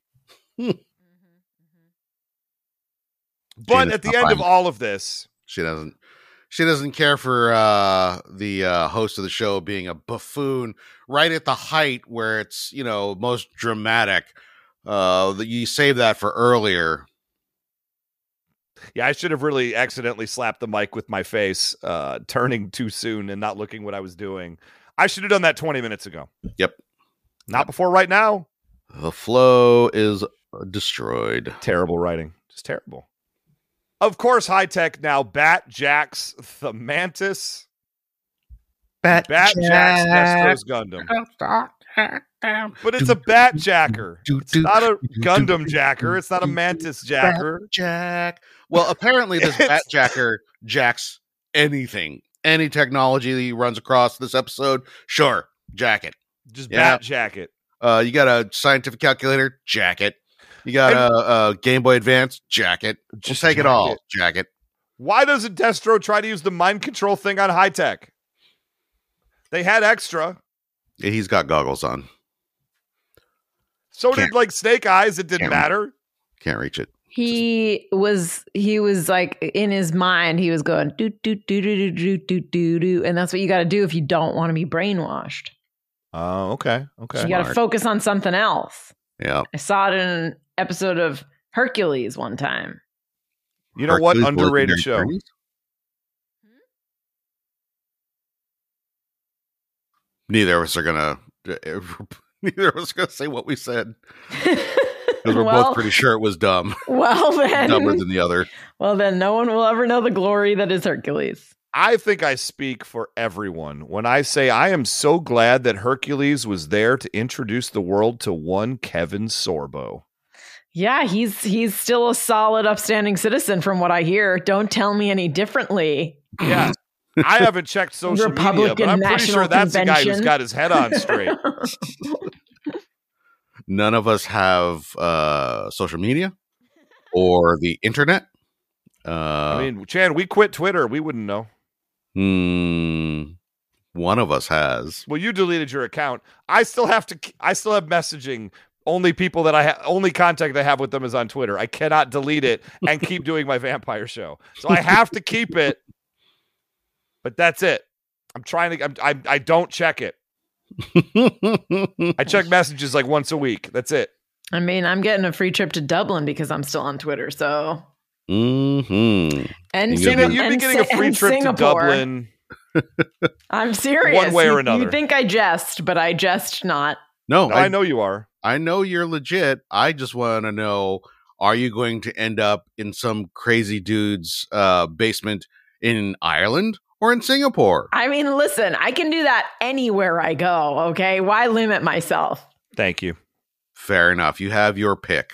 But at the end of all of this, she doesn't care for the host of the show being a buffoon right at the height where it's most dramatic. You save that for earlier. Yeah, I should have really accidentally slapped the mic with my face, turning too soon and not looking what I was doing. I should have done that 20 minutes ago. Yep. Not before right now. The flow is destroyed. Terrible writing. Just terrible. Of course, high tech now. Bat Jax the Mantis. Bat Jax Destro's Gundam. But it's a Bat Jacker. It's not a Gundam Jacker. It's not a Mantis Jacker. Jack. Well, apparently this Bat Jacker jacks anything. Any technology that he runs across this episode, sure, jack it. Just Bat Jacket. You got a scientific calculator, jack it. You got a Game Boy Advance, jack it. Just take it all, jack it. Why doesn't Destro try to use the mind control thing on high tech? They had extra. Yeah, he's got goggles on. So did like Snake Eyes. It didn't matter. Can't reach it. He was like in his mind, he was going do do do do do do do do, and that's what you got to do if you don't want to be brainwashed. Oh, okay. So you got to focus on something else. Yeah, I saw it in an episode of Hercules one time. You know what? Underrated show. Neither of us are gonna say what we said. Because we're both pretty sure it was dumb. Well, then. Dumber than the other. Well, then no one will ever know the glory that is Hercules. I think I speak for everyone when I say I am so glad that Hercules was there to introduce the world to one Kevin Sorbo. Yeah, he's still a solid, upstanding citizen from what I hear. Don't tell me any differently. Yeah. I haven't checked social media, but I'm pretty sure that's the guy who's got his head on straight. None of us have social media or the internet. I mean, Chan, we quit Twitter. We wouldn't know. One of us has. Well, you deleted your account. I still have messaging. Only people that only contact I have with them is on Twitter. I cannot delete it and keep doing my vampire show. So I have to keep it. But that's it. I don't check it. I check messages like once a week. That's it. I mean, I'm getting a free trip to Dublin because I'm still on Twitter. So, and you've been getting a free trip to Dublin. I'm serious. One way or another. You think I jest, but I jest not. No, I know you are. I know you're legit. I just want to know: are you going to end up in some crazy dude's basement in Ireland? Or in Singapore. I mean, listen, I can do that anywhere I go, okay? Why limit myself? Thank you. Fair enough. You have your pick.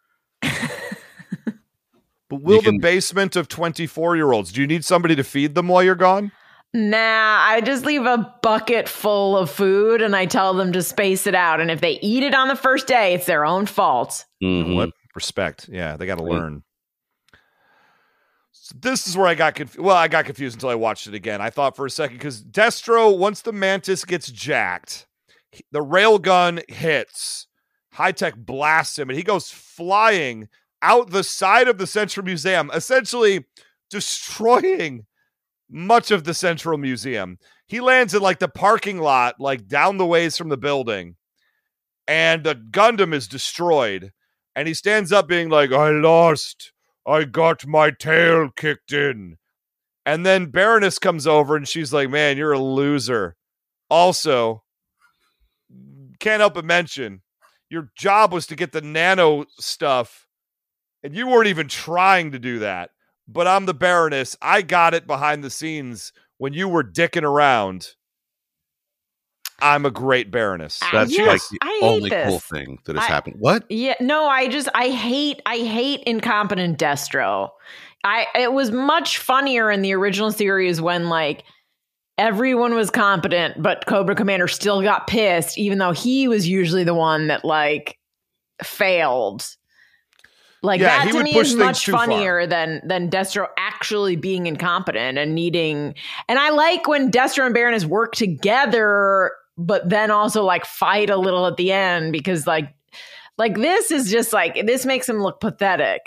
But will the basement of 24-year-olds, do you need somebody to feed them while you're gone? Nah, I just leave a bucket full of food and I tell them to space it out. And if they eat it on the first day, it's their own fault. Mm-hmm. What? Respect. Yeah, they got to learn. This is where I got confused. Well, I got confused until I watched it again. I thought for a second, because Destro, once the Mantis gets jacked, the railgun hits, high-tech blasts him, and he goes flying out the side of the Central Museum, essentially destroying much of the Central Museum. He lands in like the parking lot, like down the ways from the building, and the Gundam is destroyed. And he stands up being like, I lost. I got my tail kicked in. And then Baroness comes over and she's like, man, you're a loser. Also, can't help but mention, your job was to get the nano stuff, and you weren't even trying to do that. But I'm the Baroness. I got it behind the scenes when you were dicking around. I'm a great Baroness. That's like the only cool thing that has happened. What? Yeah, no, I hate incompetent Destro. It was much funnier in the original series when like everyone was competent, but Cobra Commander still got pissed, even though he was usually the one that like failed. Like that to me is much funnier than Destro actually being incompetent and needing. And I like when Destro and Baroness work together, but then also like fight a little at the end, because like this is just like, this makes him look pathetic.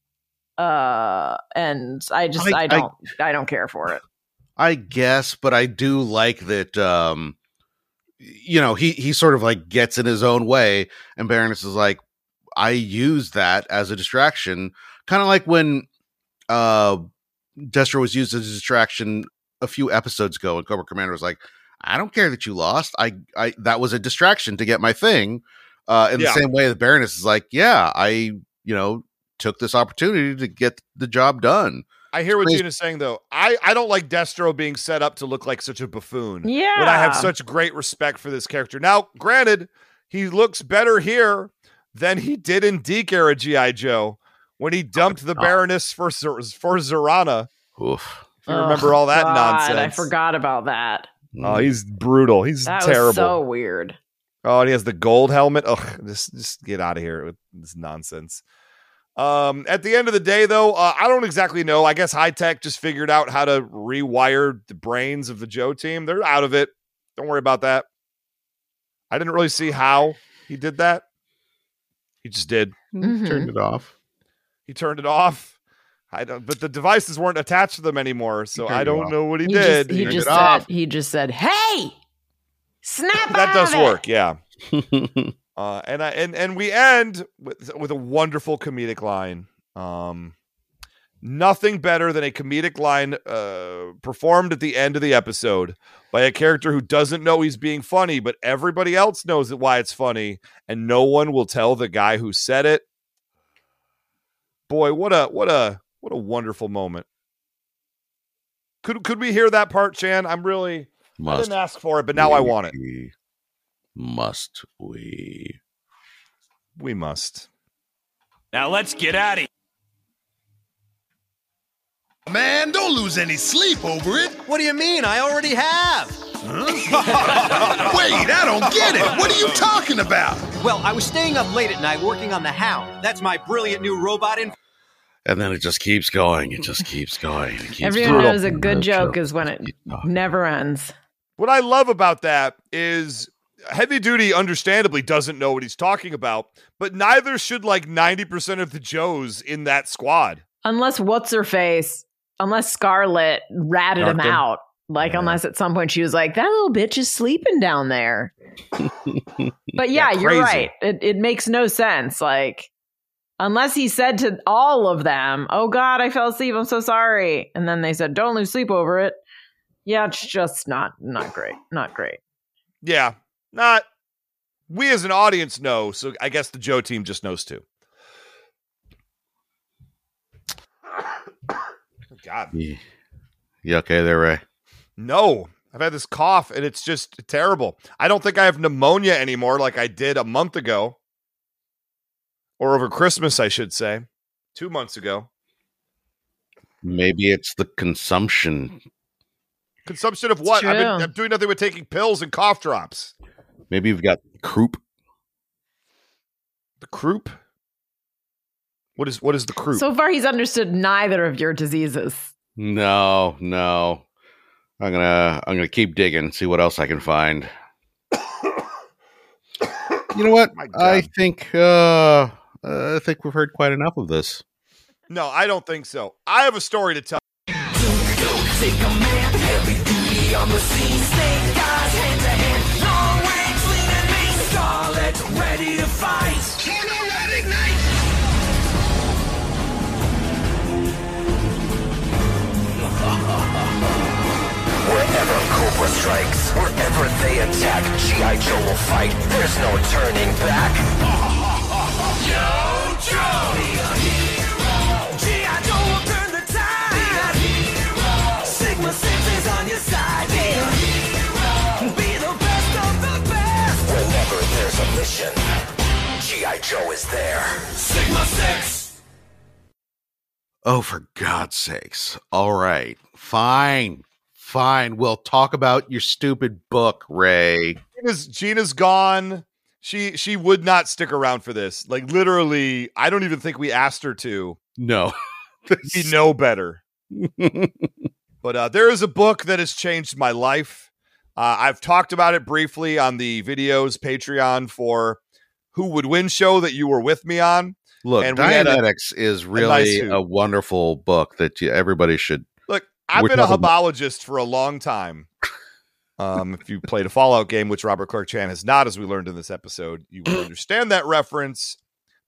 And I don't care for it. I guess, but I do like that. He sort of like gets in his own way, and Baroness is like, I use that as a distraction, kind of like when Destro was used as a distraction a few episodes ago, and Cobra Commander was like, I don't care that you lost. I that was a distraction to get my thing. In the same way, the Baroness is like, yeah, I took this opportunity to get the job done. I hear what Gina's saying, though. I don't like Destro being set up to look like such a buffoon. Yeah. When I have such great respect for this character. Now, granted, he looks better here than he did in Deke era G.I. Joe when he dumped the Baroness for Zorana. Oof. If you remember all that nonsense. I forgot about that. Oh, he's brutal. He's terrible. Was so weird. Oh, and he has the gold helmet. Ugh, just get out of here with this nonsense. At the end of the day, though, I don't exactly know. I guess High Tech just figured out how to rewire the brains of the Joe team. They're out of it. Don't worry about that. I didn't really see how he did that. He just did. Mm-hmm. Turned it off. He turned it off. But the devices weren't attached to them anymore, so I don't know what he did. He just said, "Hey, snap!" That does out of work, yeah. And we end with a wonderful comedic line. Nothing better than a comedic line performed at the end of the episode by a character who doesn't know he's being funny, but everybody else knows why it's funny, and no one will tell the guy who said it. Boy, what a wonderful moment. Could we hear that part, Chan? I didn't ask for it, but now I want it. Must we? We must. Now let's get at it. Man, don't lose any sleep over it. What do you mean? I already have. Huh? Wait, I don't get it. What are you talking about? Well, I was staying up late at night working on the Hound. That's my brilliant new robot And then it just keeps going. It just keeps going. Everyone knows a good joke is when it never ends. What I love about that is Heavy Duty understandably doesn't know what he's talking about, but neither should like 90% of the Joes in that squad. Unless unless Scarlet ratted him out. Unless at some point she was like, that little bitch is sleeping down there. But yeah, you're right. It makes no sense. Like, unless he said to all of them, oh God, I fell asleep, I'm so sorry. And then they said, don't lose sleep over it. Yeah, it's just not great. Not great. Yeah. We as an audience know, so I guess the Joe team just knows too. God. You okay there, Ray? No. I've had this cough, and it's just terrible. I don't think I have pneumonia anymore like I did a month ago. Or over Christmas, I should say. 2 months ago. Maybe it's the consumption. Consumption of what? I'm doing nothing but taking pills and cough drops. Maybe you've got croup. The croup? What is the croup? So far, he's understood neither of your diseases. No. I'm gonna keep digging, see what else I can find. You know what? I think we've heard quite enough of this. No, I don't think so. I have a story to tell. Take command, heavy duty on the scene. Snake eyes, hand to hand, long range, lean and mean. Scarlet, ready to fight. Turbo red ignite. Wherever Cobra strikes, wherever they attack, G.I. Joe will fight. There's no turning back. Yo, Joe, be a hero. G.I. Joe will turn the tide. Be a hero. Sigma 6 is on your side. Be a hero. Be the best of the best. Whenever there's a mission, G.I. Joe is there. Sigma 6. Oh, for God's sakes. All right. Fine. We'll talk about your stupid book, Ray. Gina's gone. She would not stick around for this. Like, literally, I don't even think we asked her to. No. We know better. But there is a book that has changed my life. I've talked about it briefly on the videos Patreon for Who Would Win show that you were with me on. Look, Dianetics is really a wonderful book that everybody should. Look, I've been a hubologist for a long time. If you played a Fallout game, which Robert Clark Chan has not, as we learned in this episode, you would understand that reference.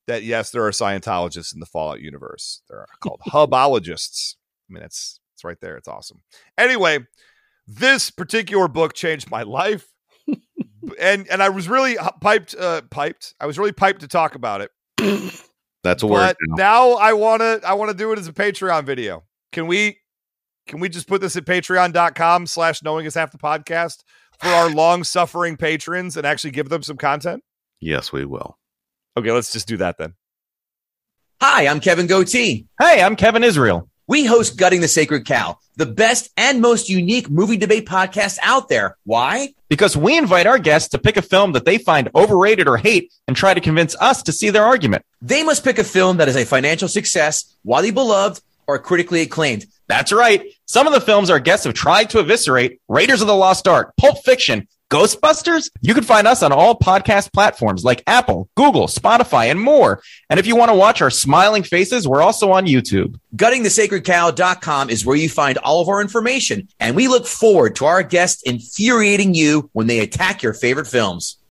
that, yes, there are Scientologists in the Fallout universe. They're called hubologists. I mean, it's right there. It's awesome. Anyway, this particular book changed my life. and I was really piped. I was really piped to talk about it. That's a word. But now I want to do it as a Patreon video. Can we just put this at patreon.com/knowingishalfthe-podcast for our long-suffering patrons and actually give them some content? Yes, we will. Okay, let's just do that then. Hi, I'm Kevin Goatee. Hey, I'm Kevin Israel. We host Gutting the Sacred Cow, the best and most unique movie debate podcast out there. Why? Because we invite our guests to pick a film that they find overrated or hate and try to convince us to see their argument. They must pick a film that is a financial success, widely beloved, or critically acclaimed. That's right. Some of the films our guests have tried to eviscerate: Raiders of the Lost Ark, Pulp Fiction, Ghostbusters. You can find us on all podcast platforms like Apple, Google, Spotify, and more. And if you want to watch our smiling faces, we're also on YouTube. GuttingTheSacredCow.com is where you find all of our information, and we look forward to our guests infuriating you when they attack your favorite films.